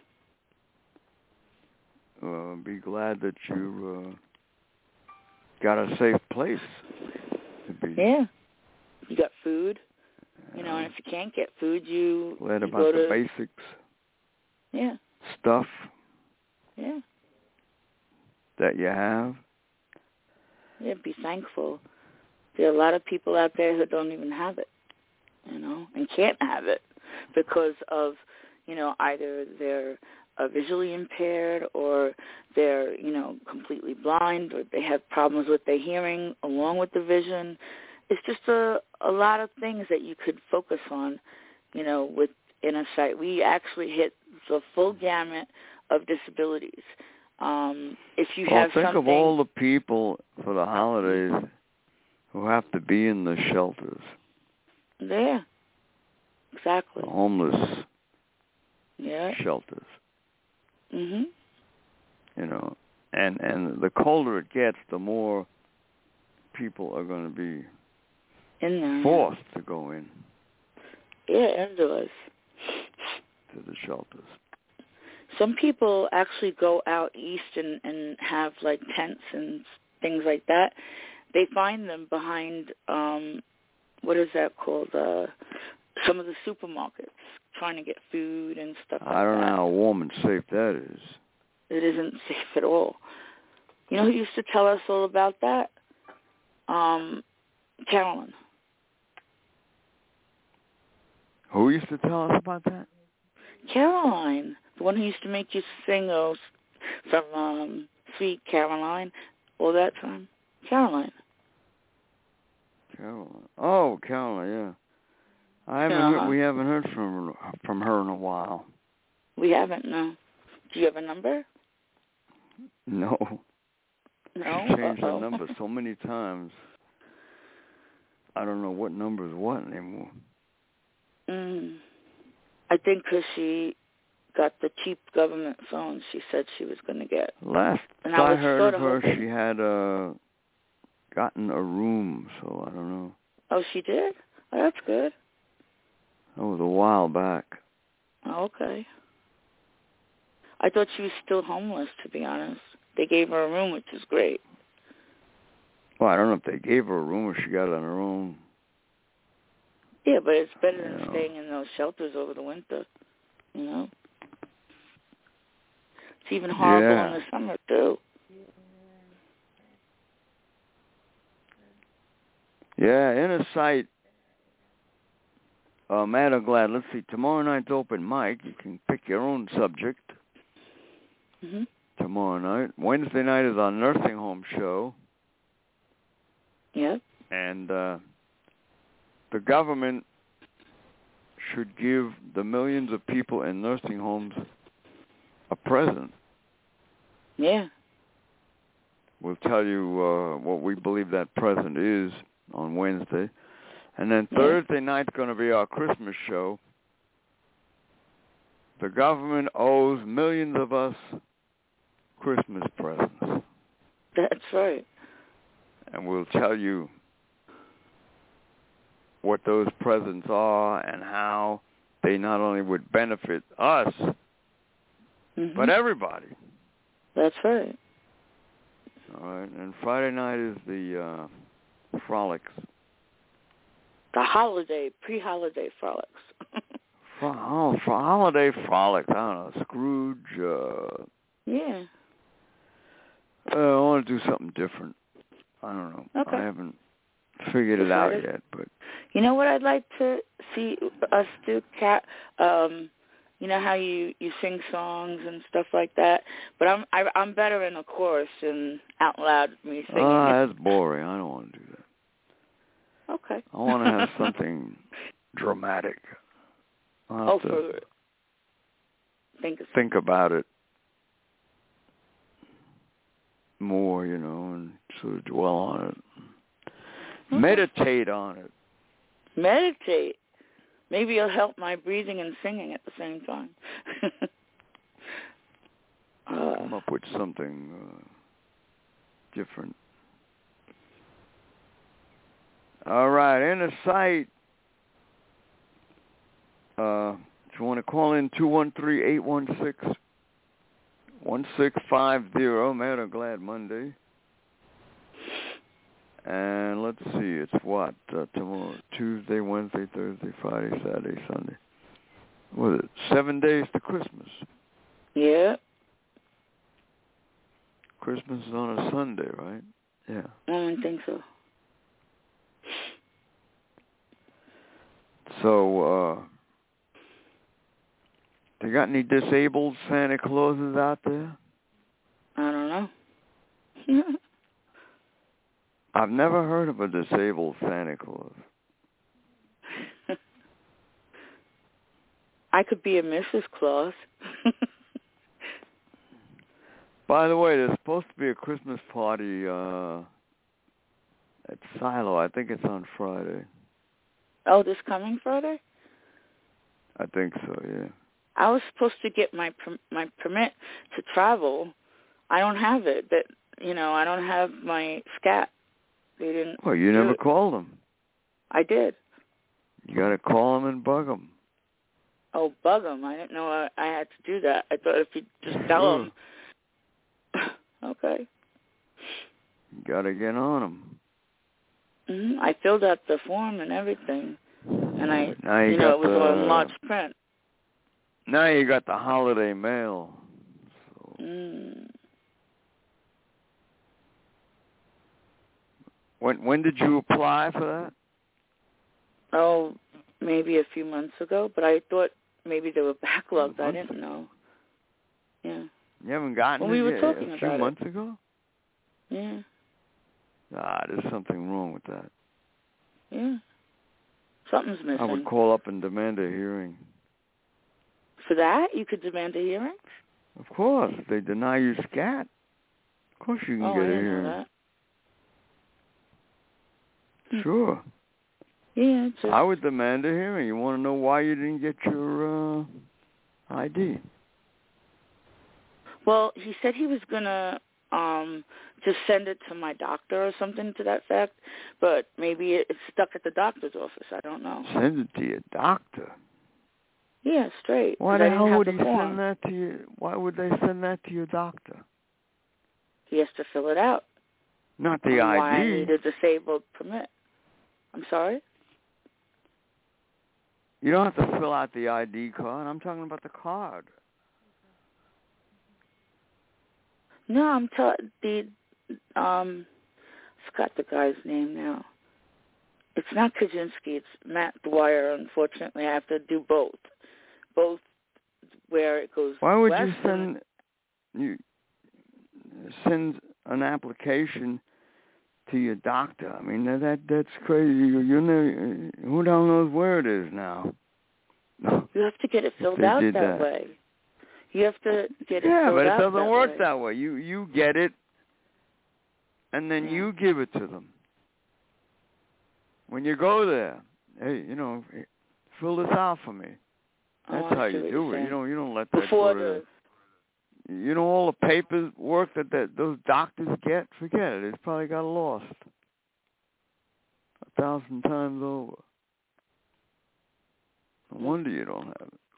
Speaker 2: Uh, be glad that you uh, got a safe place to be.
Speaker 3: Yeah. You got food, you know, and if you can't get food, you,
Speaker 2: glad
Speaker 3: you
Speaker 2: about
Speaker 3: go
Speaker 2: the
Speaker 3: to,
Speaker 2: basics.
Speaker 3: Yeah.
Speaker 2: Stuff.
Speaker 3: Yeah.
Speaker 2: That you have.
Speaker 3: Yeah, be thankful. There are a lot of people out there who don't even have it, you know, and can't have it because of, you know, either they're uh, visually impaired or they're, you know, completely blind or they have problems with their hearing along with the vision. It's just a, a lot of things that you could focus on, you know, with inner sight. We actually hit the full gamut of disabilities. Um, if you
Speaker 2: well,
Speaker 3: have
Speaker 2: think
Speaker 3: something...
Speaker 2: of all the people for the holidays who have to be in the shelters.
Speaker 3: Yeah, exactly.
Speaker 2: The homeless
Speaker 3: yeah.
Speaker 2: shelters.
Speaker 3: Mhm.
Speaker 2: You know, and and the colder it gets, the more people are going to be
Speaker 3: in there,
Speaker 2: forced
Speaker 3: yeah.
Speaker 2: to go in.
Speaker 3: Yeah, indoors.
Speaker 2: To the shelters.
Speaker 3: Some people actually go out east and, and have like tents and things like that. They find them behind, um, what is that called? Uh, some of the supermarkets, trying to get food and stuff like that.
Speaker 2: I don't know how warm and safe that is.
Speaker 3: It isn't safe at all. You know who used to tell us all about that? Um, Carolyn.
Speaker 2: Who used to tell us about that?
Speaker 3: Caroline, the one who used to make you sing those from um, Sweet Caroline all that time. Caroline.
Speaker 2: Caroline. Oh, Caroline, yeah. I haven't
Speaker 3: uh-huh.
Speaker 2: heard, we haven't heard from from her in a while.
Speaker 3: We haven't, no. Do you have a number?
Speaker 2: No.
Speaker 3: No?
Speaker 2: She changed
Speaker 3: Uh-oh.
Speaker 2: the number so many times. I don't know what number is what anymore.
Speaker 3: Mm. I think because she got the cheap government phone she said she was going to get.
Speaker 2: Last
Speaker 3: and
Speaker 2: I,
Speaker 3: I was
Speaker 2: heard
Speaker 3: sort
Speaker 2: of
Speaker 3: of
Speaker 2: her,
Speaker 3: hoping...
Speaker 2: she had uh, gotten a room, so I don't know.
Speaker 3: Oh, she did? Oh, that's good.
Speaker 2: That was a while back.
Speaker 3: Oh, okay. I thought she was still homeless, to be honest. They gave her a room, which is great.
Speaker 2: Well, I don't know if they gave her a room or she got it on her own.
Speaker 3: Yeah, but it's better than
Speaker 2: you know.
Speaker 3: staying in those shelters over the winter, you know? It's even horrible
Speaker 2: yeah.
Speaker 3: in the summer, too.
Speaker 2: Yeah, inner sight. Uh, Mad or Glad. Let's see. Tomorrow night's open mic. You can pick your own subject.
Speaker 3: Mm-hmm.
Speaker 2: Tomorrow night. Wednesday night is our nursing home show.
Speaker 3: Yeah.
Speaker 2: And uh, the government should give the millions of people in nursing homes a present.
Speaker 3: Yeah.
Speaker 2: We'll tell you uh, what we believe that present is on Wednesday. And then
Speaker 3: yeah.
Speaker 2: Thursday night's going to be our Christmas show. The government owes millions of us Christmas presents.
Speaker 3: That's right.
Speaker 2: And we'll tell you what those presents are and how they not only would benefit us,
Speaker 3: mm-hmm.
Speaker 2: but everybody.
Speaker 3: That's right.
Speaker 2: All right. And Friday night is the uh, frolics.
Speaker 3: The holiday, pre-holiday frolics.
Speaker 2: for, oh, for holiday frolics. I don't know. Scrooge. Uh,
Speaker 3: yeah.
Speaker 2: Uh, I want to do something different. I don't know.
Speaker 3: Okay.
Speaker 2: I haven't figured it out yet, but
Speaker 3: You know what I'd like to see us do, Kat? Um, you know how you, you sing songs and stuff like that? But I'm I, I'm better in a chorus and out loud me singing.
Speaker 2: Ah, that's boring. I don't want to do that.
Speaker 3: Okay.
Speaker 2: I want to have something dramatic. I'll
Speaker 3: Oh,
Speaker 2: have to
Speaker 3: for think,
Speaker 2: think about it more, you know, and sort of dwell on it.
Speaker 3: Okay.
Speaker 2: Meditate on it.
Speaker 3: Meditate. Maybe it'll help my breathing and singing at the same time. uh,
Speaker 2: Come up with something uh, different. All right, in the site, uh, if you want to call in, two one three, eight one six, one six five zero, Mad or Glad Monday. And let's see, it's what? Uh, tomorrow, Tuesday, Wednesday, Thursday, Friday, Saturday, Sunday. What is it? Seven days to Christmas.
Speaker 3: Yeah.
Speaker 2: Christmas is on a Sunday, right? Yeah.
Speaker 3: I don't think so.
Speaker 2: So, uh, they got any disabled Santa Clauses out there?
Speaker 3: I don't know.
Speaker 2: I've never heard of a disabled Santa Claus.
Speaker 3: I could be a Missus Claus.
Speaker 2: By the way, there's supposed to be a Christmas party uh, at Silo. I think it's on Friday.
Speaker 3: Oh, this coming Friday?
Speaker 2: I think so, yeah.
Speaker 3: I was supposed to get my my permit to travel. I don't have it. But you know, I don't have my scat. They didn't.
Speaker 2: Well, you never
Speaker 3: it.
Speaker 2: called them.
Speaker 3: I did.
Speaker 2: You got to call them and bug them.
Speaker 3: Oh, bug them! I didn't know I, I had to do that. I thought if you just tell
Speaker 2: Sure.
Speaker 3: them. Okay.
Speaker 2: You got to get on them.
Speaker 3: Mm-hmm. I filled out the form and everything, and I,
Speaker 2: now you,
Speaker 3: you know,
Speaker 2: got
Speaker 3: it was
Speaker 2: the,
Speaker 3: on large print.
Speaker 2: Now you got the holiday mail. So.
Speaker 3: Mm.
Speaker 2: When when did you apply for that?
Speaker 3: Oh, maybe a few months ago, but I thought maybe they were backlogged. I didn't know. Yeah.
Speaker 2: You haven't gotten
Speaker 3: well,
Speaker 2: it
Speaker 3: we were
Speaker 2: yet,
Speaker 3: talking
Speaker 2: a few
Speaker 3: about
Speaker 2: months
Speaker 3: it.
Speaker 2: ago?
Speaker 3: Yeah.
Speaker 2: Ah, there's something wrong with that.
Speaker 3: Yeah. Something's missing.
Speaker 2: I would call up and demand a hearing.
Speaker 3: For that, you could demand a hearing?
Speaker 2: Of course. If they deny you scat, of course you can
Speaker 3: oh,
Speaker 2: get
Speaker 3: I
Speaker 2: a
Speaker 3: didn't
Speaker 2: hearing.
Speaker 3: know that.
Speaker 2: Sure.
Speaker 3: Yeah, just...
Speaker 2: I would demand a hearing. You want to know why you didn't get your uh, I D?
Speaker 3: Well, he said he was going to um, just send it to my doctor or something to that fact, but maybe it's stuck at the doctor's office. I don't know.
Speaker 2: Send it to your doctor?
Speaker 3: Yeah, straight.
Speaker 2: Why the hell would
Speaker 3: the
Speaker 2: he
Speaker 3: form.
Speaker 2: send that to you? Why would they send that to your doctor?
Speaker 3: He has to fill it out.
Speaker 2: Not the I D.
Speaker 3: Why I need a disabled permit. I'm sorry?
Speaker 2: You don't have to fill out the I D card. I'm talking about the card.
Speaker 3: No, I'm t- the um, I forgot the guy's name now. It's not Kaczynski. It's Matt Dwyer. Unfortunately, I have to do both. Both where it goes.
Speaker 2: Why would
Speaker 3: west
Speaker 2: you send you send an application to your doctor? I mean, that, that that's crazy. You, you know, who the hell knows where it is now?
Speaker 3: You have to get it filled out that,
Speaker 2: that
Speaker 3: way. You have to get it
Speaker 2: yeah,
Speaker 3: filled out
Speaker 2: Yeah, but it doesn't
Speaker 3: that
Speaker 2: work
Speaker 3: way.
Speaker 2: that way. You you get it, and then
Speaker 3: yeah.
Speaker 2: you give it to them. When you go there, hey, you know, fill this out for me. That's
Speaker 3: oh,
Speaker 2: how you do it. You don't you don't let that
Speaker 3: Before
Speaker 2: go to
Speaker 3: the...
Speaker 2: You know all the paperwork that, that those doctors get? Forget it. It's probably got lost a thousand times over. No wonder you don't have it.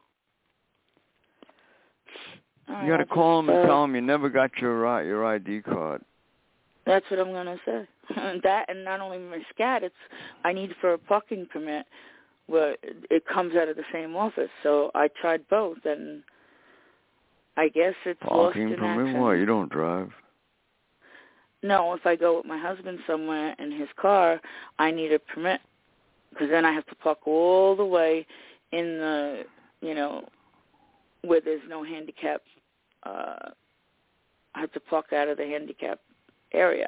Speaker 3: All
Speaker 2: you
Speaker 3: right,
Speaker 2: got to
Speaker 3: I'll
Speaker 2: call
Speaker 3: just,
Speaker 2: them and
Speaker 3: uh,
Speaker 2: tell them you never got your uh, your I D card.
Speaker 3: That's what I'm going to say. That, and not only my scat, it's I need for a parking permit where it comes out of the same office. So I tried both, and I guess it's
Speaker 2: Parking
Speaker 3: lost in
Speaker 2: permit?
Speaker 3: action.
Speaker 2: Why? You don't drive.
Speaker 3: No, if I go with my husband somewhere in his car, I need a permit because then I have to park all the way in the, you know, where there's no handicap. Uh, I have to park out of the handicap area.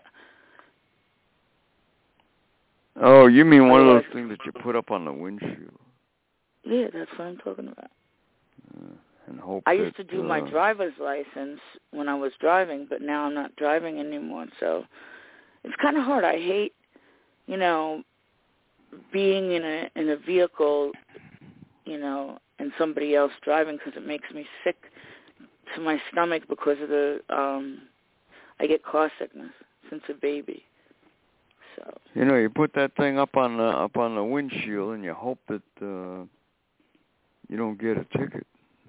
Speaker 2: Oh, you mean one of those things that you put up on the windshield?
Speaker 3: Yeah, that's what I'm talking about.
Speaker 2: Uh, and hope
Speaker 3: I used
Speaker 2: that,
Speaker 3: to do
Speaker 2: uh,
Speaker 3: my driver's license when I was driving, but now I'm not driving anymore, so it's kind of hard. I hate, you know, being in a in a vehicle, you know, and somebody else driving, because it makes me sick to my stomach because of the, um, I get car sickness since a baby. So.
Speaker 2: You know, you put that thing up on the up on the windshield, and you hope that uh, you don't get a ticket.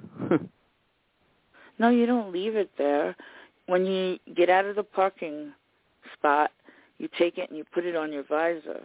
Speaker 3: No, you don't leave it there. When you get out of the parking spot, you take it and you put it on your visor.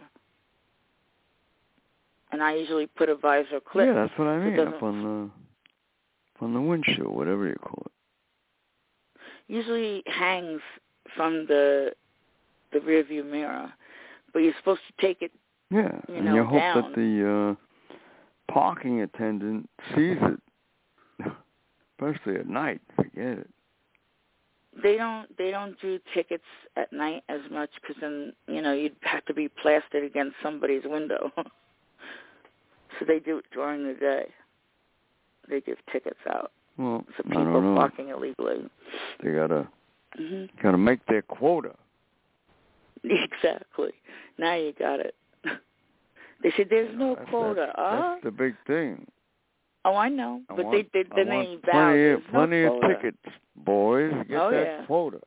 Speaker 3: And I usually put a visor clip.
Speaker 2: Yeah, that's what I mean,
Speaker 3: so
Speaker 2: up on the on the windshield, whatever you call it.
Speaker 3: Usually hangs from the the rear view mirror, but you're supposed to take it.
Speaker 2: Yeah,
Speaker 3: you
Speaker 2: and
Speaker 3: know,
Speaker 2: you hope
Speaker 3: down.
Speaker 2: that the uh, parking attendant sees it, especially at night. Forget it.
Speaker 3: They don't. They don't do tickets at night as much, because then, you know, you'd have to be plastered against somebody's window. So they do it during the day. They give tickets out.
Speaker 2: Well,
Speaker 3: so
Speaker 2: I
Speaker 3: people
Speaker 2: don't know.
Speaker 3: parking illegally.
Speaker 2: They gotta
Speaker 3: mm-hmm.
Speaker 2: gotta make their quota.
Speaker 3: Exactly. Now you got it. They said there's no
Speaker 2: that's,
Speaker 3: quota.
Speaker 2: That's,
Speaker 3: uh?
Speaker 2: that's the big thing.
Speaker 3: Oh, I know.
Speaker 2: I
Speaker 3: But
Speaker 2: want,
Speaker 3: they, they then
Speaker 2: I want
Speaker 3: they
Speaker 2: plenty,
Speaker 3: vow there's
Speaker 2: plenty
Speaker 3: no
Speaker 2: of
Speaker 3: quota.
Speaker 2: tickets, boys. Get
Speaker 3: oh,
Speaker 2: that
Speaker 3: yeah.
Speaker 2: quota.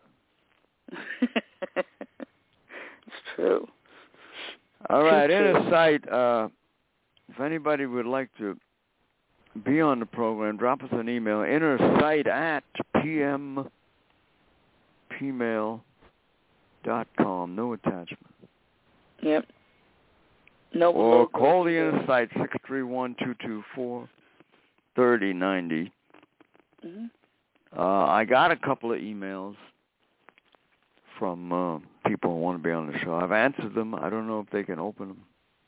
Speaker 3: It's true.
Speaker 2: All right,
Speaker 3: Too
Speaker 2: Inner
Speaker 3: true.
Speaker 2: Sight. Uh, if anybody would like to be on the program, drop us an email. Innersight at pm pmail dot com. No attachment.
Speaker 3: Yep. No.
Speaker 2: Or call the Inner Sight six three one, two two four, three oh nine oh.
Speaker 3: Mm-hmm.
Speaker 2: Uh, I got a couple of emails from uh, people who want to be on the show. I've answered them. I don't know if they can open them.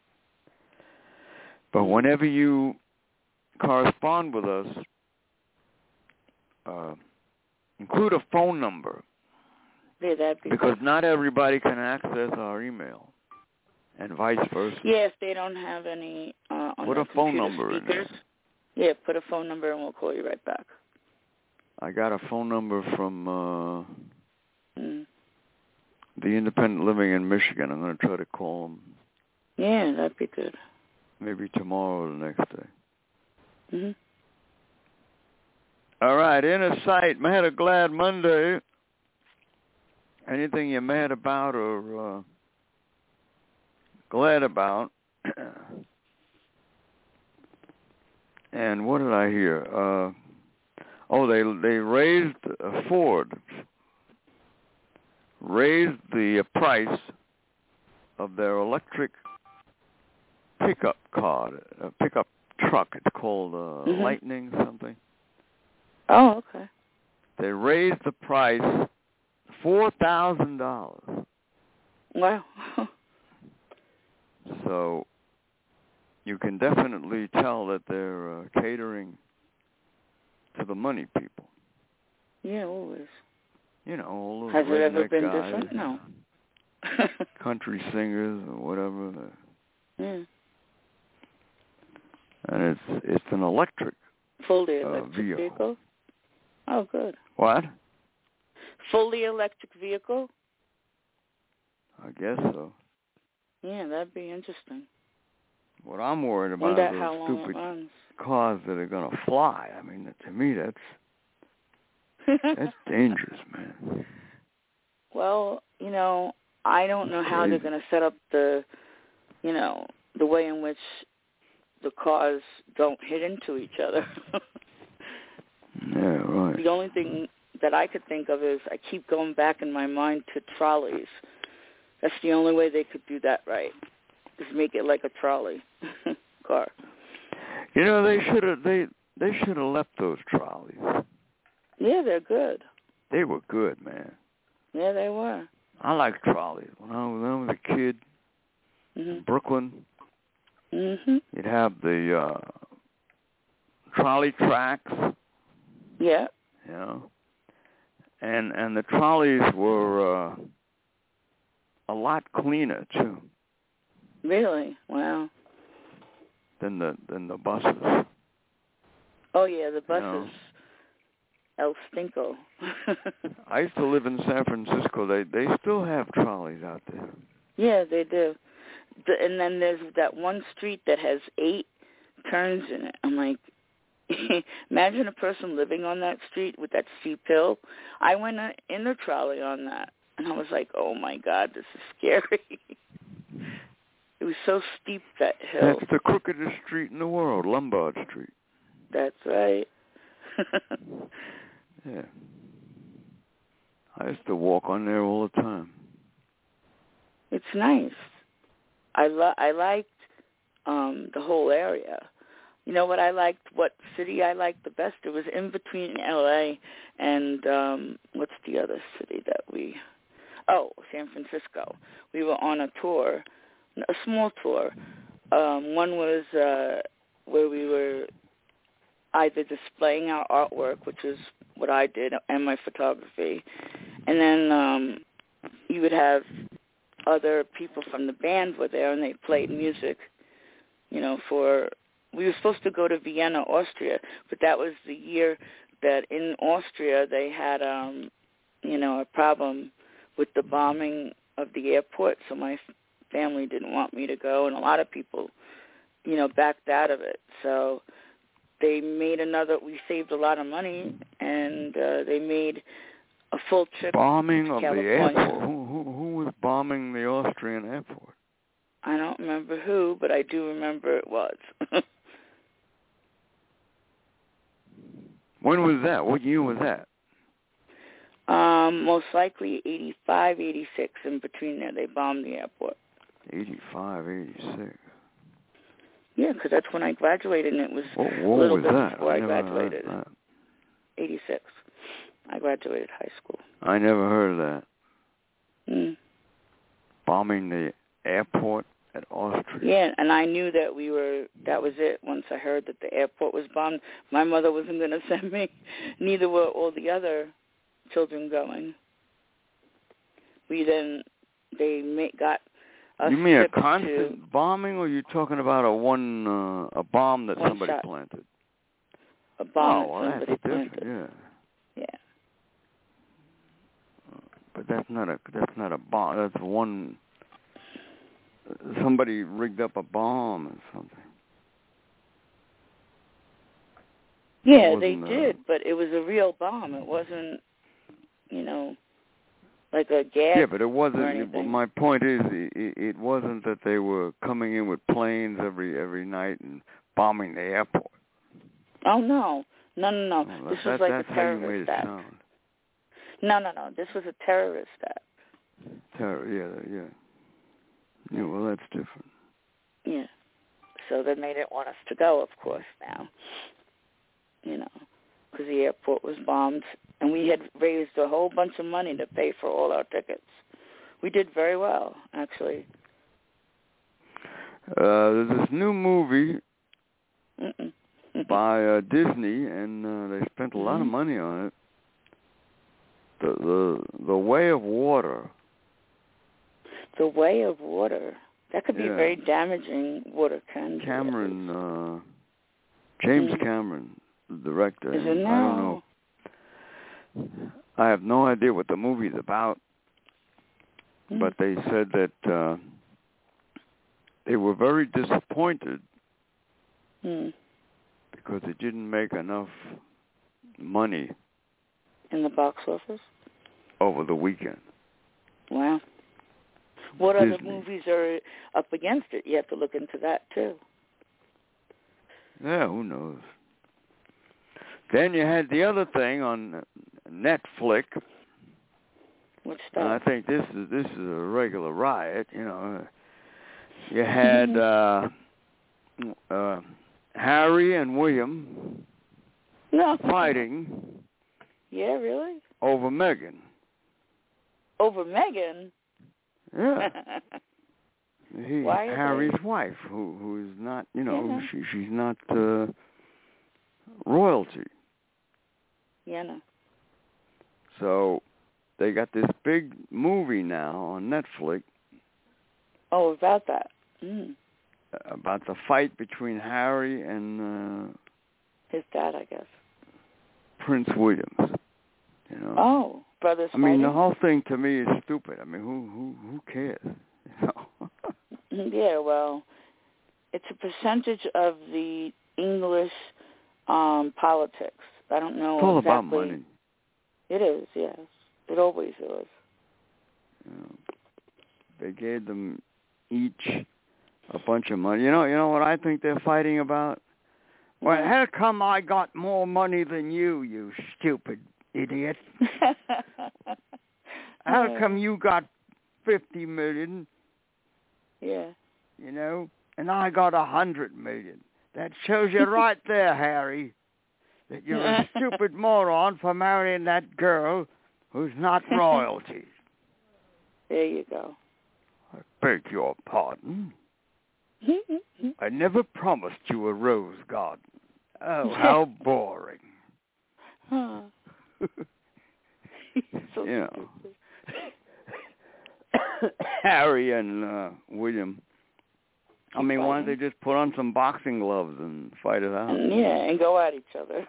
Speaker 2: But whenever you correspond with us, uh, include a phone number.
Speaker 3: Yeah, that'd be
Speaker 2: because
Speaker 3: good.
Speaker 2: not everybody can access our email, and vice versa.
Speaker 3: Yeah, if they don't have any uh, on
Speaker 2: put a phone number
Speaker 3: speakers.
Speaker 2: in there.
Speaker 3: Yeah, put a phone number and we'll call you right back.
Speaker 2: I got a phone number from uh,
Speaker 3: mm.
Speaker 2: the Independent Living in Michigan. I'm going to try to call them.
Speaker 3: Yeah, that'd be good.
Speaker 2: Maybe tomorrow or the next day.
Speaker 3: Mm-hmm.
Speaker 2: All right, Inner Sight. Mad or Glad Monday. Anything you're mad about or uh, glad about? And what did I hear? Uh, oh, they they raised uh, Ford raised the price of their electric pickup car, a pickup truck. It's called uh,
Speaker 3: mm-hmm.
Speaker 2: Lightning something.
Speaker 3: Oh, okay.
Speaker 2: They raised the price four thousand dollars.
Speaker 3: Wow.
Speaker 2: So you can definitely tell that they're uh, catering to the money people.
Speaker 3: Yeah, always.
Speaker 2: You know, all those
Speaker 3: Has it ever been
Speaker 2: guys,
Speaker 3: different? No.
Speaker 2: country singers or whatever.
Speaker 3: Yeah.
Speaker 2: And it's it's an electric
Speaker 3: Fully
Speaker 2: uh,
Speaker 3: electric
Speaker 2: vehicle.
Speaker 3: vehicle? Oh, good.
Speaker 2: What?
Speaker 3: Fully electric vehicle?
Speaker 2: I guess so.
Speaker 3: Yeah, that'd be interesting.
Speaker 2: What I'm worried about
Speaker 3: Wonder
Speaker 2: is
Speaker 3: how
Speaker 2: those
Speaker 3: long
Speaker 2: stupid
Speaker 3: it runs.
Speaker 2: cars that are going to fly. I mean, to me, that's that's dangerous, man.
Speaker 3: Well, you know, I don't know how they're going to set up the, you know, the way in which the cars don't hit into each other.
Speaker 2: Yeah, right.
Speaker 3: The only thing that I could think of is I keep going back in my mind to trolleys. That's the only way they could do that right, is make it like a trolley car.
Speaker 2: You know, they should have they they should have left those trolleys.
Speaker 3: Yeah, they're good.
Speaker 2: They were good, man.
Speaker 3: Yeah, they were.
Speaker 2: I liked trolleys when I was, when I was a kid
Speaker 3: mm-hmm.
Speaker 2: in Brooklyn.
Speaker 3: Mhm.
Speaker 2: You'd have the uh, trolley tracks.
Speaker 3: Yeah.
Speaker 2: You know, and and the trolleys were uh, a lot cleaner too.
Speaker 3: Really? Wow.
Speaker 2: Than the than the buses.
Speaker 3: Oh yeah, the buses.
Speaker 2: You know?
Speaker 3: El Stinko.
Speaker 2: I used to live in San Francisco. They they still have trolleys out there.
Speaker 3: Yeah, they do. The, and then there's that one street that has eight turns in it. I'm like, imagine a person living on that street with that steep hill. I went in the trolley on that, and I was like, oh my God, this is scary. It was so steep, that hill.
Speaker 2: That's the crookedest street in the world, Lombard Street.
Speaker 3: That's right.
Speaker 2: Yeah. I used to walk on there all the time.
Speaker 3: It's nice. I lo- I liked um, the whole area. You know what I liked? What city I liked the best? It was in between L A and um, what's the other city that we? Oh, San Francisco. We were on a tour, a small tour. Um, one was uh, where we were either displaying our artwork, which is what I did, and my photography, and then um, you would have other people from the band were there, and they played music, you know, for, we were supposed to go to Vienna, Austria, but that was the year that in Austria they had, um, you know, a problem with the bombing of the airport, so my family didn't want me to go, and a lot of people, you know, backed out of it, so they made another, we saved a lot of money, and uh, they made a full trip
Speaker 2: bombing
Speaker 3: to
Speaker 2: of
Speaker 3: California.
Speaker 2: the airport. Who, who, who was bombing the Austrian airport?
Speaker 3: I don't remember who, but I do remember it was.
Speaker 2: When was that? What year was that?
Speaker 3: um, most likely eighty-five, eighty-six. In between there, they bombed the airport.
Speaker 2: eighty-five, eighty-six.
Speaker 3: Yeah, because that's when I graduated, and it was
Speaker 2: what,
Speaker 3: a
Speaker 2: what
Speaker 3: little
Speaker 2: was
Speaker 3: bit
Speaker 2: that?
Speaker 3: before
Speaker 2: I,
Speaker 3: I
Speaker 2: never
Speaker 3: graduated.
Speaker 2: Heard that.
Speaker 3: eighty-six. I graduated high school.
Speaker 2: I never heard of that.
Speaker 3: Mm.
Speaker 2: Bombing the airport at Austria.
Speaker 3: Yeah, and I knew that we were, that was it. Once I heard that the airport was bombed, my mother wasn't going to send me. Neither were all the other children going. We then, they ma- got us
Speaker 2: You mean a
Speaker 3: shipped
Speaker 2: constant
Speaker 3: to
Speaker 2: bombing, or are you talking about a one uh, a bomb that
Speaker 3: one
Speaker 2: somebody
Speaker 3: shot.
Speaker 2: planted?
Speaker 3: A bomb
Speaker 2: oh, well,
Speaker 3: that somebody
Speaker 2: that's
Speaker 3: planted.
Speaker 2: different. Yeah.
Speaker 3: Yeah.
Speaker 2: But that's not a that's not a bomb. That's one. Somebody rigged up a bomb or something.
Speaker 3: Yeah, they
Speaker 2: uh,
Speaker 3: did, but it was a real bomb. It wasn't, you know, like a gas.
Speaker 2: Yeah, but it wasn't.
Speaker 3: Or
Speaker 2: It,
Speaker 3: anything.
Speaker 2: my point is, it, it wasn't that they were coming in with planes every every night and bombing the airport.
Speaker 3: Oh no, no, no, no.
Speaker 2: Well,
Speaker 3: this
Speaker 2: that,
Speaker 3: was like
Speaker 2: that's
Speaker 3: a
Speaker 2: how you made
Speaker 3: terrorist
Speaker 2: it
Speaker 3: act.
Speaker 2: sound.
Speaker 3: No, no, no. This was a terrorist act.
Speaker 2: Terror, yeah, yeah. Yeah, well, that's different.
Speaker 3: Yeah. So then they didn't want us to go, of course, now. You know, because the airport was bombed. And we had raised a whole bunch of money to pay for all our tickets. We did very well, actually.
Speaker 2: Uh, there's this new movie
Speaker 3: Mm-mm.
Speaker 2: by uh, Disney, and uh, they spent a lot of money on it. The the the Way of Water.
Speaker 3: The Way of Water. That could be
Speaker 2: Yeah.
Speaker 3: very damaging. Water can.
Speaker 2: Cameron, uh, James
Speaker 3: mm.
Speaker 2: Cameron, the director.
Speaker 3: Is it now?
Speaker 2: I don't know. I have no idea what the movie's about,
Speaker 3: Mm.
Speaker 2: but they said that uh, they were very disappointed
Speaker 3: Mm.
Speaker 2: because it didn't make enough money
Speaker 3: In the box office?
Speaker 2: over the weekend.
Speaker 3: Wow. What
Speaker 2: Disney.
Speaker 3: other movies are up against it? You have to look into that, too.
Speaker 2: Yeah, who knows? Then you had the other thing on Netflix.
Speaker 3: What's
Speaker 2: And I
Speaker 3: that?
Speaker 2: think this is this is a regular riot. You know, you had uh, uh, Harry and William
Speaker 3: No.
Speaker 2: fighting
Speaker 3: Yeah, really?
Speaker 2: over Meghan.
Speaker 3: Over Meghan?
Speaker 2: Yeah, He,
Speaker 3: Why are
Speaker 2: Harry's
Speaker 3: they?
Speaker 2: wife, who who is not, you know,
Speaker 3: Yeah.
Speaker 2: she she's not uh, royalty.
Speaker 3: Yeah. No.
Speaker 2: So they got this big movie now on Netflix.
Speaker 3: Oh, about that. Mm.
Speaker 2: About the fight between Harry and uh,
Speaker 3: His dad, I guess.
Speaker 2: Prince Williams. You know.
Speaker 3: Oh, brothers.
Speaker 2: I mean,
Speaker 3: fighting?
Speaker 2: the whole thing to me is stupid. I mean, who who who cares? You know.
Speaker 3: Yeah. Well, it's a percentage of the English um, politics. I don't know
Speaker 2: It's all
Speaker 3: exactly.
Speaker 2: about money.
Speaker 3: It is. Yes. It always is.
Speaker 2: You know, they gave them each a bunch of money. You know, you know what I think they're fighting about? Well,
Speaker 3: Yeah.
Speaker 2: how come I got more money than you, you stupid idiot? How come you got fifty million?
Speaker 3: Yeah.
Speaker 2: You know, and I got a hundred million. That shows you right there, Harry, that you're a stupid moron for marrying that girl who's not royalty.
Speaker 3: There you go.
Speaker 2: I beg your pardon. I never promised you a rose garden. Oh, how boring.
Speaker 3: Huh. So
Speaker 2: you know. Harry and uh, William. I mean, why don't they just put on some boxing gloves and fight it out?
Speaker 3: And, yeah, and go at each other.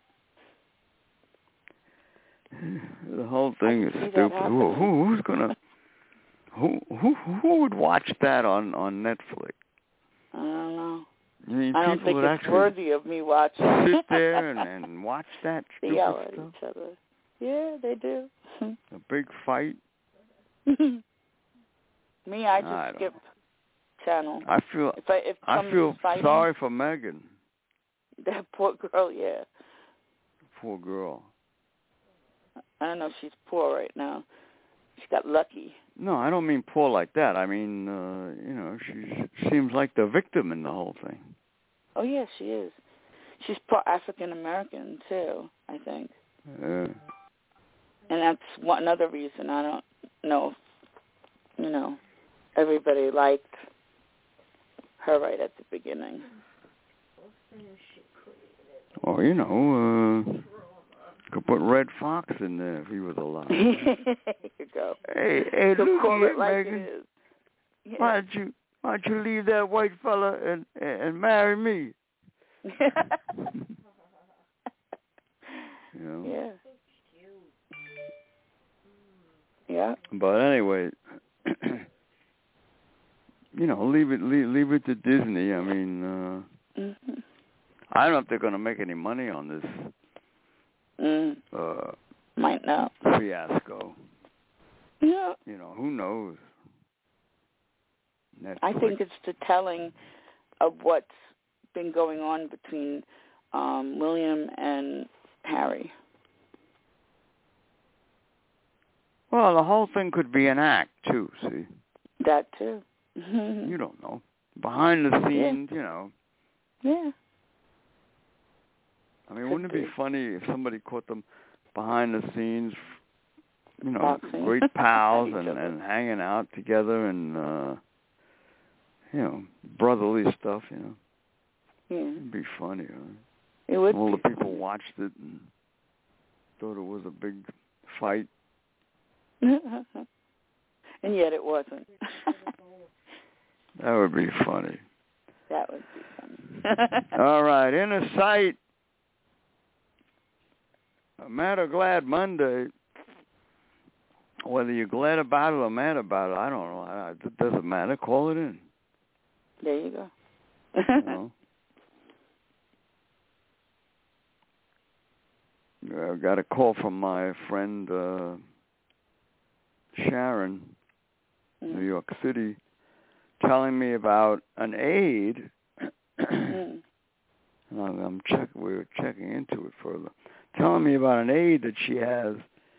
Speaker 2: The whole thing is stupid. Who, who, who's gonna? Who, who, who would watch that on on Netflix?
Speaker 3: I don't know.
Speaker 2: I mean,
Speaker 3: I don't
Speaker 2: people
Speaker 3: think
Speaker 2: would
Speaker 3: it's
Speaker 2: actually
Speaker 3: worthy of me watching.
Speaker 2: sit there and, and watch that
Speaker 3: They
Speaker 2: stupid
Speaker 3: yell at
Speaker 2: stuff.
Speaker 3: each other. Yeah, they do.
Speaker 2: A big fight.
Speaker 3: Me, I just
Speaker 2: I
Speaker 3: skip channel.
Speaker 2: I feel
Speaker 3: If I if
Speaker 2: I feel
Speaker 3: fighting,
Speaker 2: sorry for Megan.
Speaker 3: That poor girl. Yeah.
Speaker 2: Poor girl.
Speaker 3: I don't know if she's poor right now. She got lucky.
Speaker 2: No, I don't mean poor like that. I mean, uh, you know, she seems like the victim in the whole thing.
Speaker 3: Oh, yeah, she is. She's part African American, too, I think.
Speaker 2: Yeah.
Speaker 3: And that's one another reason I don't know if, you know, everybody liked her right at the beginning.
Speaker 2: Well, you know, uh, could put Red Fox in there if he was alive.
Speaker 3: There you go.
Speaker 2: Hey, hey,
Speaker 3: so
Speaker 2: look
Speaker 3: call
Speaker 2: here,
Speaker 3: it like
Speaker 2: Megan.
Speaker 3: it is. Yeah.
Speaker 2: Why don't you why don't you leave that white fella and and marry me? You know?
Speaker 3: Yeah. Yeah.
Speaker 2: But anyway, you know, leave it leave, leave it to Disney. I mean, uh,
Speaker 3: Mm-hmm.
Speaker 2: I don't know if they're going to make any money on this
Speaker 3: Mm.
Speaker 2: uh,
Speaker 3: Might not.
Speaker 2: fiasco.
Speaker 3: Yeah.
Speaker 2: You know, who knows? Netflix.
Speaker 3: I think it's the telling of what's been going on between um, William and Harry.
Speaker 2: Well, the whole thing could be an act too. See,
Speaker 3: That too.
Speaker 2: you don't know. Behind the scenes,
Speaker 3: Yeah.
Speaker 2: you know.
Speaker 3: Yeah.
Speaker 2: I mean,
Speaker 3: Could
Speaker 2: wouldn't it be
Speaker 3: be.
Speaker 2: funny if somebody caught them behind the scenes, you know,
Speaker 3: Boxing.
Speaker 2: great pals
Speaker 3: Each
Speaker 2: and,
Speaker 3: other.
Speaker 2: and hanging out together and, uh, you know, brotherly stuff, you know.
Speaker 3: Yeah.
Speaker 2: It'd be funny, huh?
Speaker 3: It would
Speaker 2: All
Speaker 3: be
Speaker 2: the people
Speaker 3: funny.
Speaker 2: watched it and thought it was a big fight.
Speaker 3: And yet it wasn't.
Speaker 2: That would be funny.
Speaker 3: That would be funny.
Speaker 2: All right, inner sight. Mad or glad Monday. Whether you're glad about it or mad about it, I don't know. It doesn't matter. Call it in.
Speaker 3: There you go.
Speaker 2: You know? I got a call from my friend uh, Sharon,
Speaker 3: Mm.
Speaker 2: New York City, telling me about an aid.
Speaker 3: Mm.
Speaker 2: I'm check. We were checking into it further. Telling me about an aide that she has.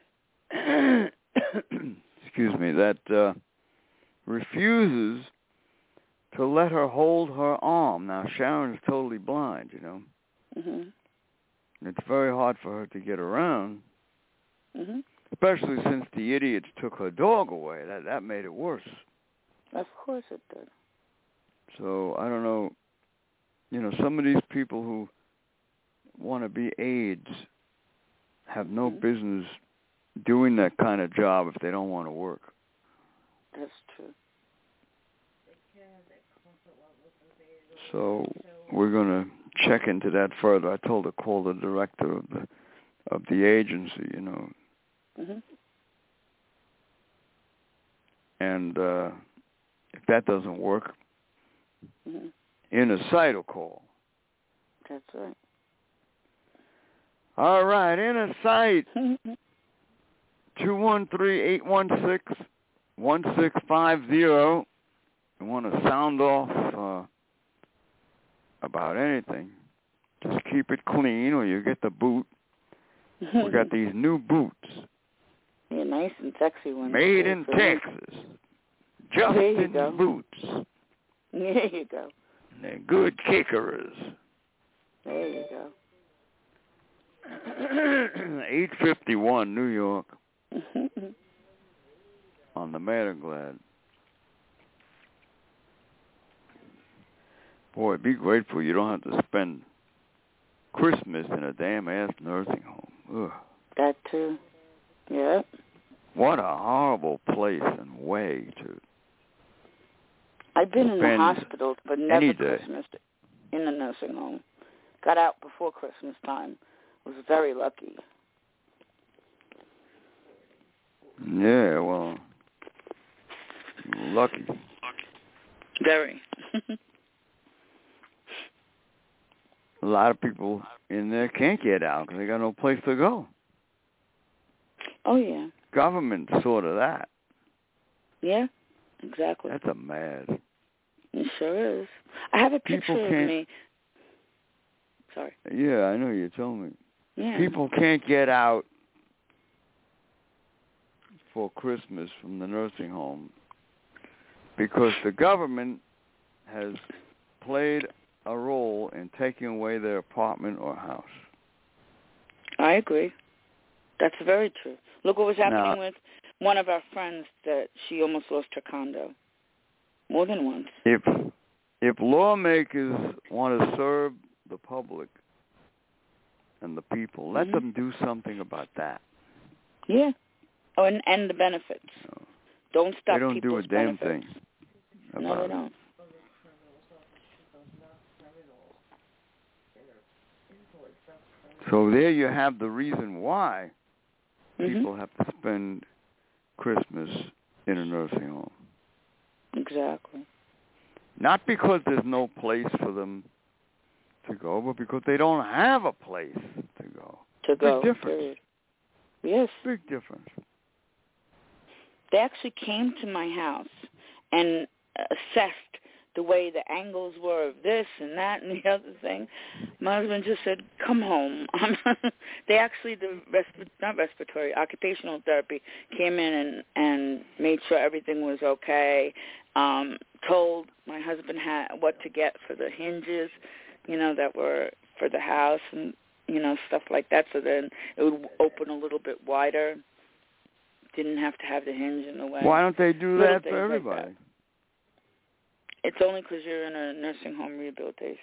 Speaker 2: Excuse me. That uh, refuses to let her hold her arm. Now Sharon's totally blind, you know.
Speaker 3: Mhm.
Speaker 2: It's very hard for her to get around,
Speaker 3: Mhm.
Speaker 2: especially since the idiots took her dog away. That that made it worse.
Speaker 3: Of course it did.
Speaker 2: So I don't know, you know, some of these people who want to be aides have no
Speaker 3: mm-hmm.
Speaker 2: business doing that kind of job if they don't want to work.
Speaker 3: That's true.
Speaker 2: So we're going to check into that further. I told her to call the director of the of the agency, you know.
Speaker 3: Mm-hmm.
Speaker 2: And uh, if that doesn't work,
Speaker 3: mm-hmm.
Speaker 2: Inner Sight will call.
Speaker 3: That's right.
Speaker 2: All right, Inner Sight. two one three, eight one six, one six five zero. You want to sound off uh, about anything, just keep it clean or you get the boot. We got these new boots.
Speaker 3: Yeah, nice and sexy ones.
Speaker 2: Made in Texas. Justin boots.
Speaker 3: There you go.
Speaker 2: And they're good kickers.
Speaker 3: There you go.
Speaker 2: eight fifty-one New York. On the Metaglad. Boy, be grateful you don't have to spend Christmas in a damn ass nursing home. Ugh.
Speaker 3: That too. Yep.
Speaker 2: What a horrible place and way to.
Speaker 3: I've been in the hospitals, but never Christmas in a nursing home. Got out before Christmas time. Was very lucky.
Speaker 2: Yeah, well, lucky.
Speaker 3: Very.
Speaker 2: A lot of people in there can't get out because they got no place to go.
Speaker 3: Oh, yeah.
Speaker 2: Government sort of that.
Speaker 3: Yeah, exactly.
Speaker 2: That's a mad.
Speaker 3: It sure is. I have a picture of me. Sorry.
Speaker 2: Yeah, I know you told me.
Speaker 3: Yeah.
Speaker 2: People can't get out for Christmas from the nursing home because the government has played a role in taking away their apartment or house.
Speaker 3: I agree. That's very true. Look what was happening
Speaker 2: now,
Speaker 3: with one of our friends that she almost lost her condo. More than once.
Speaker 2: If if lawmakers want to serve the public and the people, let
Speaker 3: mm-hmm.
Speaker 2: them do something about that.
Speaker 3: Yeah. Oh, and, and the benefits.
Speaker 2: No.
Speaker 3: Don't stop
Speaker 2: They don't do a damn
Speaker 3: benefits.
Speaker 2: thing about
Speaker 3: No, they don't.
Speaker 2: it. So there you have the reason why
Speaker 3: mm-hmm.
Speaker 2: people have to spend Christmas in a nursing home.
Speaker 3: Exactly.
Speaker 2: Not because there's no place for them to go, but because they don't have a place to go.
Speaker 3: To go.
Speaker 2: Big difference.
Speaker 3: Period. Yes.
Speaker 2: Big difference.
Speaker 3: They actually came to my house and assessed the way the angles were of this and that and the other thing. My husband just said, come home. They actually, the resp- not respiratory, occupational therapy came in and, and made sure everything was okay, um, told my husband had what to get for the hinges, you know, that were for the house and, you know, stuff like that, so then it would open a little bit wider. Didn't have to have the hinge in the way.
Speaker 2: Why don't they do
Speaker 3: Little
Speaker 2: that for everybody?
Speaker 3: Like that. It's only because you're in a nursing home rehabilitation.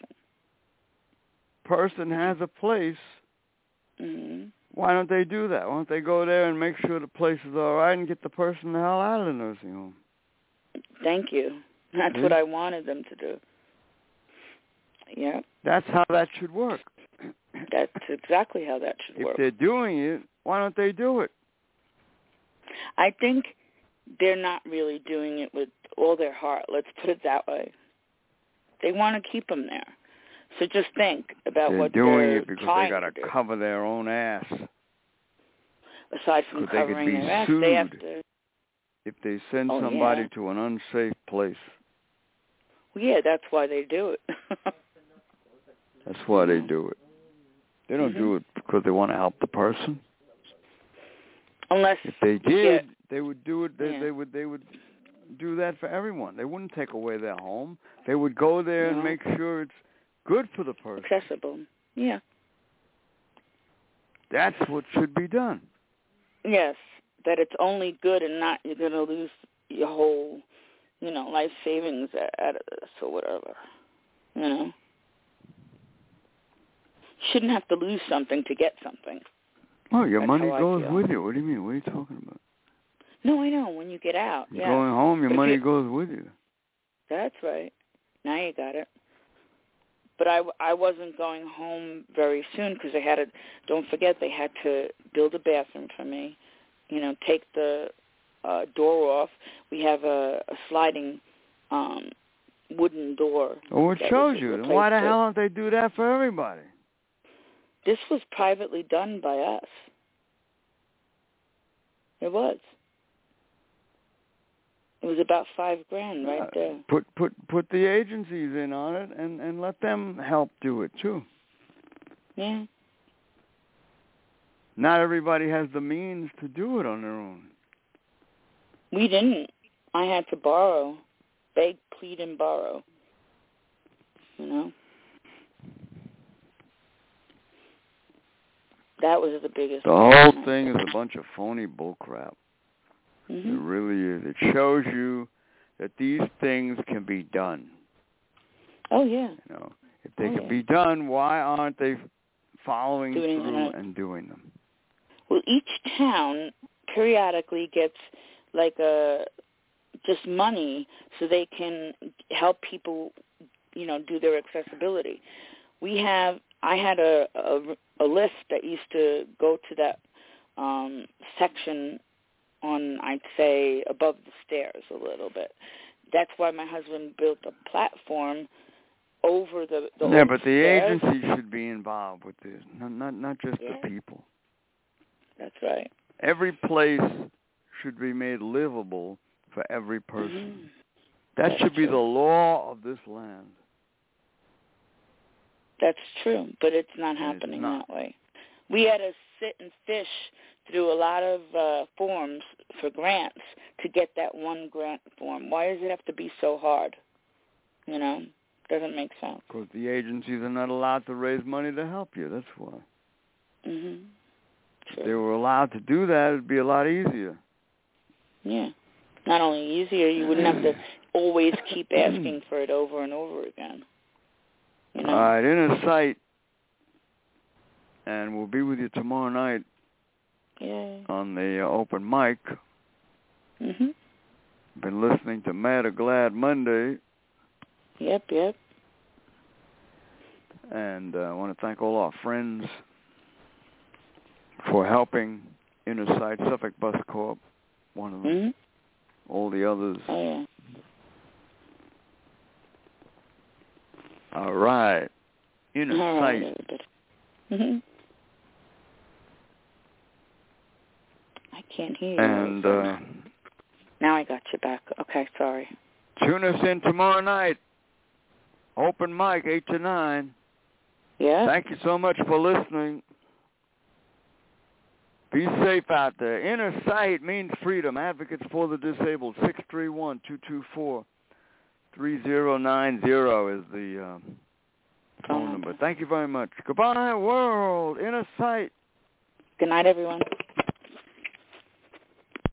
Speaker 2: Person has a place.
Speaker 3: Mm-hmm.
Speaker 2: Why don't they do that? Why don't they go there and make sure the place is all right and get the person the hell out of the nursing home?
Speaker 3: Thank you. That's
Speaker 2: See?
Speaker 3: what I wanted them to do. Yeah.
Speaker 2: That's how that should work.
Speaker 3: That's exactly how that should
Speaker 2: if
Speaker 3: work.
Speaker 2: If they're doing it, why don't they do it?
Speaker 3: I think they're not really doing it with all their heart. Let's put it that way. They want to keep them there. So just think about
Speaker 2: they're
Speaker 3: what
Speaker 2: doing
Speaker 3: they're
Speaker 2: it because
Speaker 3: trying
Speaker 2: they got to cover their own ass.
Speaker 3: Aside from covering
Speaker 2: they could be
Speaker 3: their ass,
Speaker 2: sued
Speaker 3: they have to.
Speaker 2: If they send
Speaker 3: oh,
Speaker 2: somebody
Speaker 3: yeah.
Speaker 2: to an unsafe place.
Speaker 3: Well, yeah, that's why they do it.
Speaker 2: That's why they do it. They don't
Speaker 3: mm-hmm.
Speaker 2: do it because they want to help the person.
Speaker 3: Unless
Speaker 2: if they did,
Speaker 3: yeah.
Speaker 2: they would do it. They,
Speaker 3: yeah.
Speaker 2: they would. They would do that for everyone. They wouldn't take away their home. They would go there
Speaker 3: no.
Speaker 2: and make sure it's good for the person.
Speaker 3: Accessible. Yeah.
Speaker 2: That's what should be done.
Speaker 3: Yes, that it's only good and not you're going to lose your whole you know, life savings out of this or whatever. You know, shouldn't have to lose something to get something.
Speaker 2: Oh, your
Speaker 3: That's
Speaker 2: money
Speaker 3: how I
Speaker 2: goes
Speaker 3: feel.
Speaker 2: with you. What do you mean? What are you talking about?
Speaker 3: No, I know. When you get out,
Speaker 2: You're
Speaker 3: yeah.
Speaker 2: going home, your
Speaker 3: But
Speaker 2: money
Speaker 3: you,
Speaker 2: goes with you.
Speaker 3: That's right. Now you got it. But I, I wasn't going home very soon because they had to, don't forget, they had to build a bathroom for me, you know, take the uh, door off. We have a, a sliding um, wooden door.
Speaker 2: Oh, it shows you. Then why the hell don't they do that for everybody?
Speaker 3: This was privately done by us. It was. It was about five grand right
Speaker 2: uh,
Speaker 3: there.
Speaker 2: Put put put the agencies in on it and, and let them help do it too.
Speaker 3: Yeah.
Speaker 2: Not everybody has the means to do it on their own.
Speaker 3: We didn't. I had to borrow, beg, plead, and borrow. You know. That was the biggest.
Speaker 2: The whole thing is a bunch of phony bullcrap.
Speaker 3: Mm-hmm.
Speaker 2: It really is. It shows you that these things can be done.
Speaker 3: Oh yeah.
Speaker 2: You know, if they
Speaker 3: oh,
Speaker 2: can
Speaker 3: yeah.
Speaker 2: be done, why aren't they following
Speaker 3: Doing
Speaker 2: through
Speaker 3: it.
Speaker 2: and doing them?
Speaker 3: Well, each town periodically gets like a just money so they can help people, you know, do their accessibility. We have. I had a, a, a list that used to go to that um, section on, I'd say, above the stairs a little bit. That's why my husband built a platform over the, the
Speaker 2: yeah, but the
Speaker 3: stairs.
Speaker 2: agency should be involved with this, not not, not just
Speaker 3: yeah.
Speaker 2: the people.
Speaker 3: That's right.
Speaker 2: Every place should be made livable for every person.
Speaker 3: Mm-hmm.
Speaker 2: That
Speaker 3: That's
Speaker 2: should be
Speaker 3: true.
Speaker 2: the law of this land.
Speaker 3: That's true, but it's not
Speaker 2: And
Speaker 3: happening
Speaker 2: it's not.
Speaker 3: that way. We had to sit and fish through a lot of uh, forms for grants to get that one grant form. Why does it have to be so hard? You know, doesn't make sense.
Speaker 2: Because the agencies are not allowed to raise money to help you. That's why.
Speaker 3: Mhm.
Speaker 2: If they were allowed to do that, it'd be a lot easier.
Speaker 3: Yeah. Not only easier, you wouldn't have to always keep asking for it over and over again. You know?
Speaker 2: All right, Inner Sight, and we'll be with you tomorrow night
Speaker 3: yeah.
Speaker 2: on the uh, open mic.
Speaker 3: Mhm.
Speaker 2: Been listening to Mad or Glad Monday.
Speaker 3: Yep, yep.
Speaker 2: And uh, I want to thank all our friends for helping Inner Sight, Suffolk Bus Corp, one of them,
Speaker 3: Mhm.
Speaker 2: all the others.
Speaker 3: Oh, yeah.
Speaker 2: All right. Inner
Speaker 3: All
Speaker 2: Sight.
Speaker 3: right. Mhm. I can't hear you.
Speaker 2: And uh,
Speaker 3: now I got you back. Okay, sorry.
Speaker 2: tune us in tomorrow night. Open mic, eight to nine.
Speaker 3: Yeah?
Speaker 2: Thank you so much for listening. Be safe out there. Inner Sight means freedom. Advocates for the disabled. six three one, two two four, three zero nine zero is the uh, phone number. Thank you very much. Goodbye, world. Inner Sight.
Speaker 3: Good night, everyone.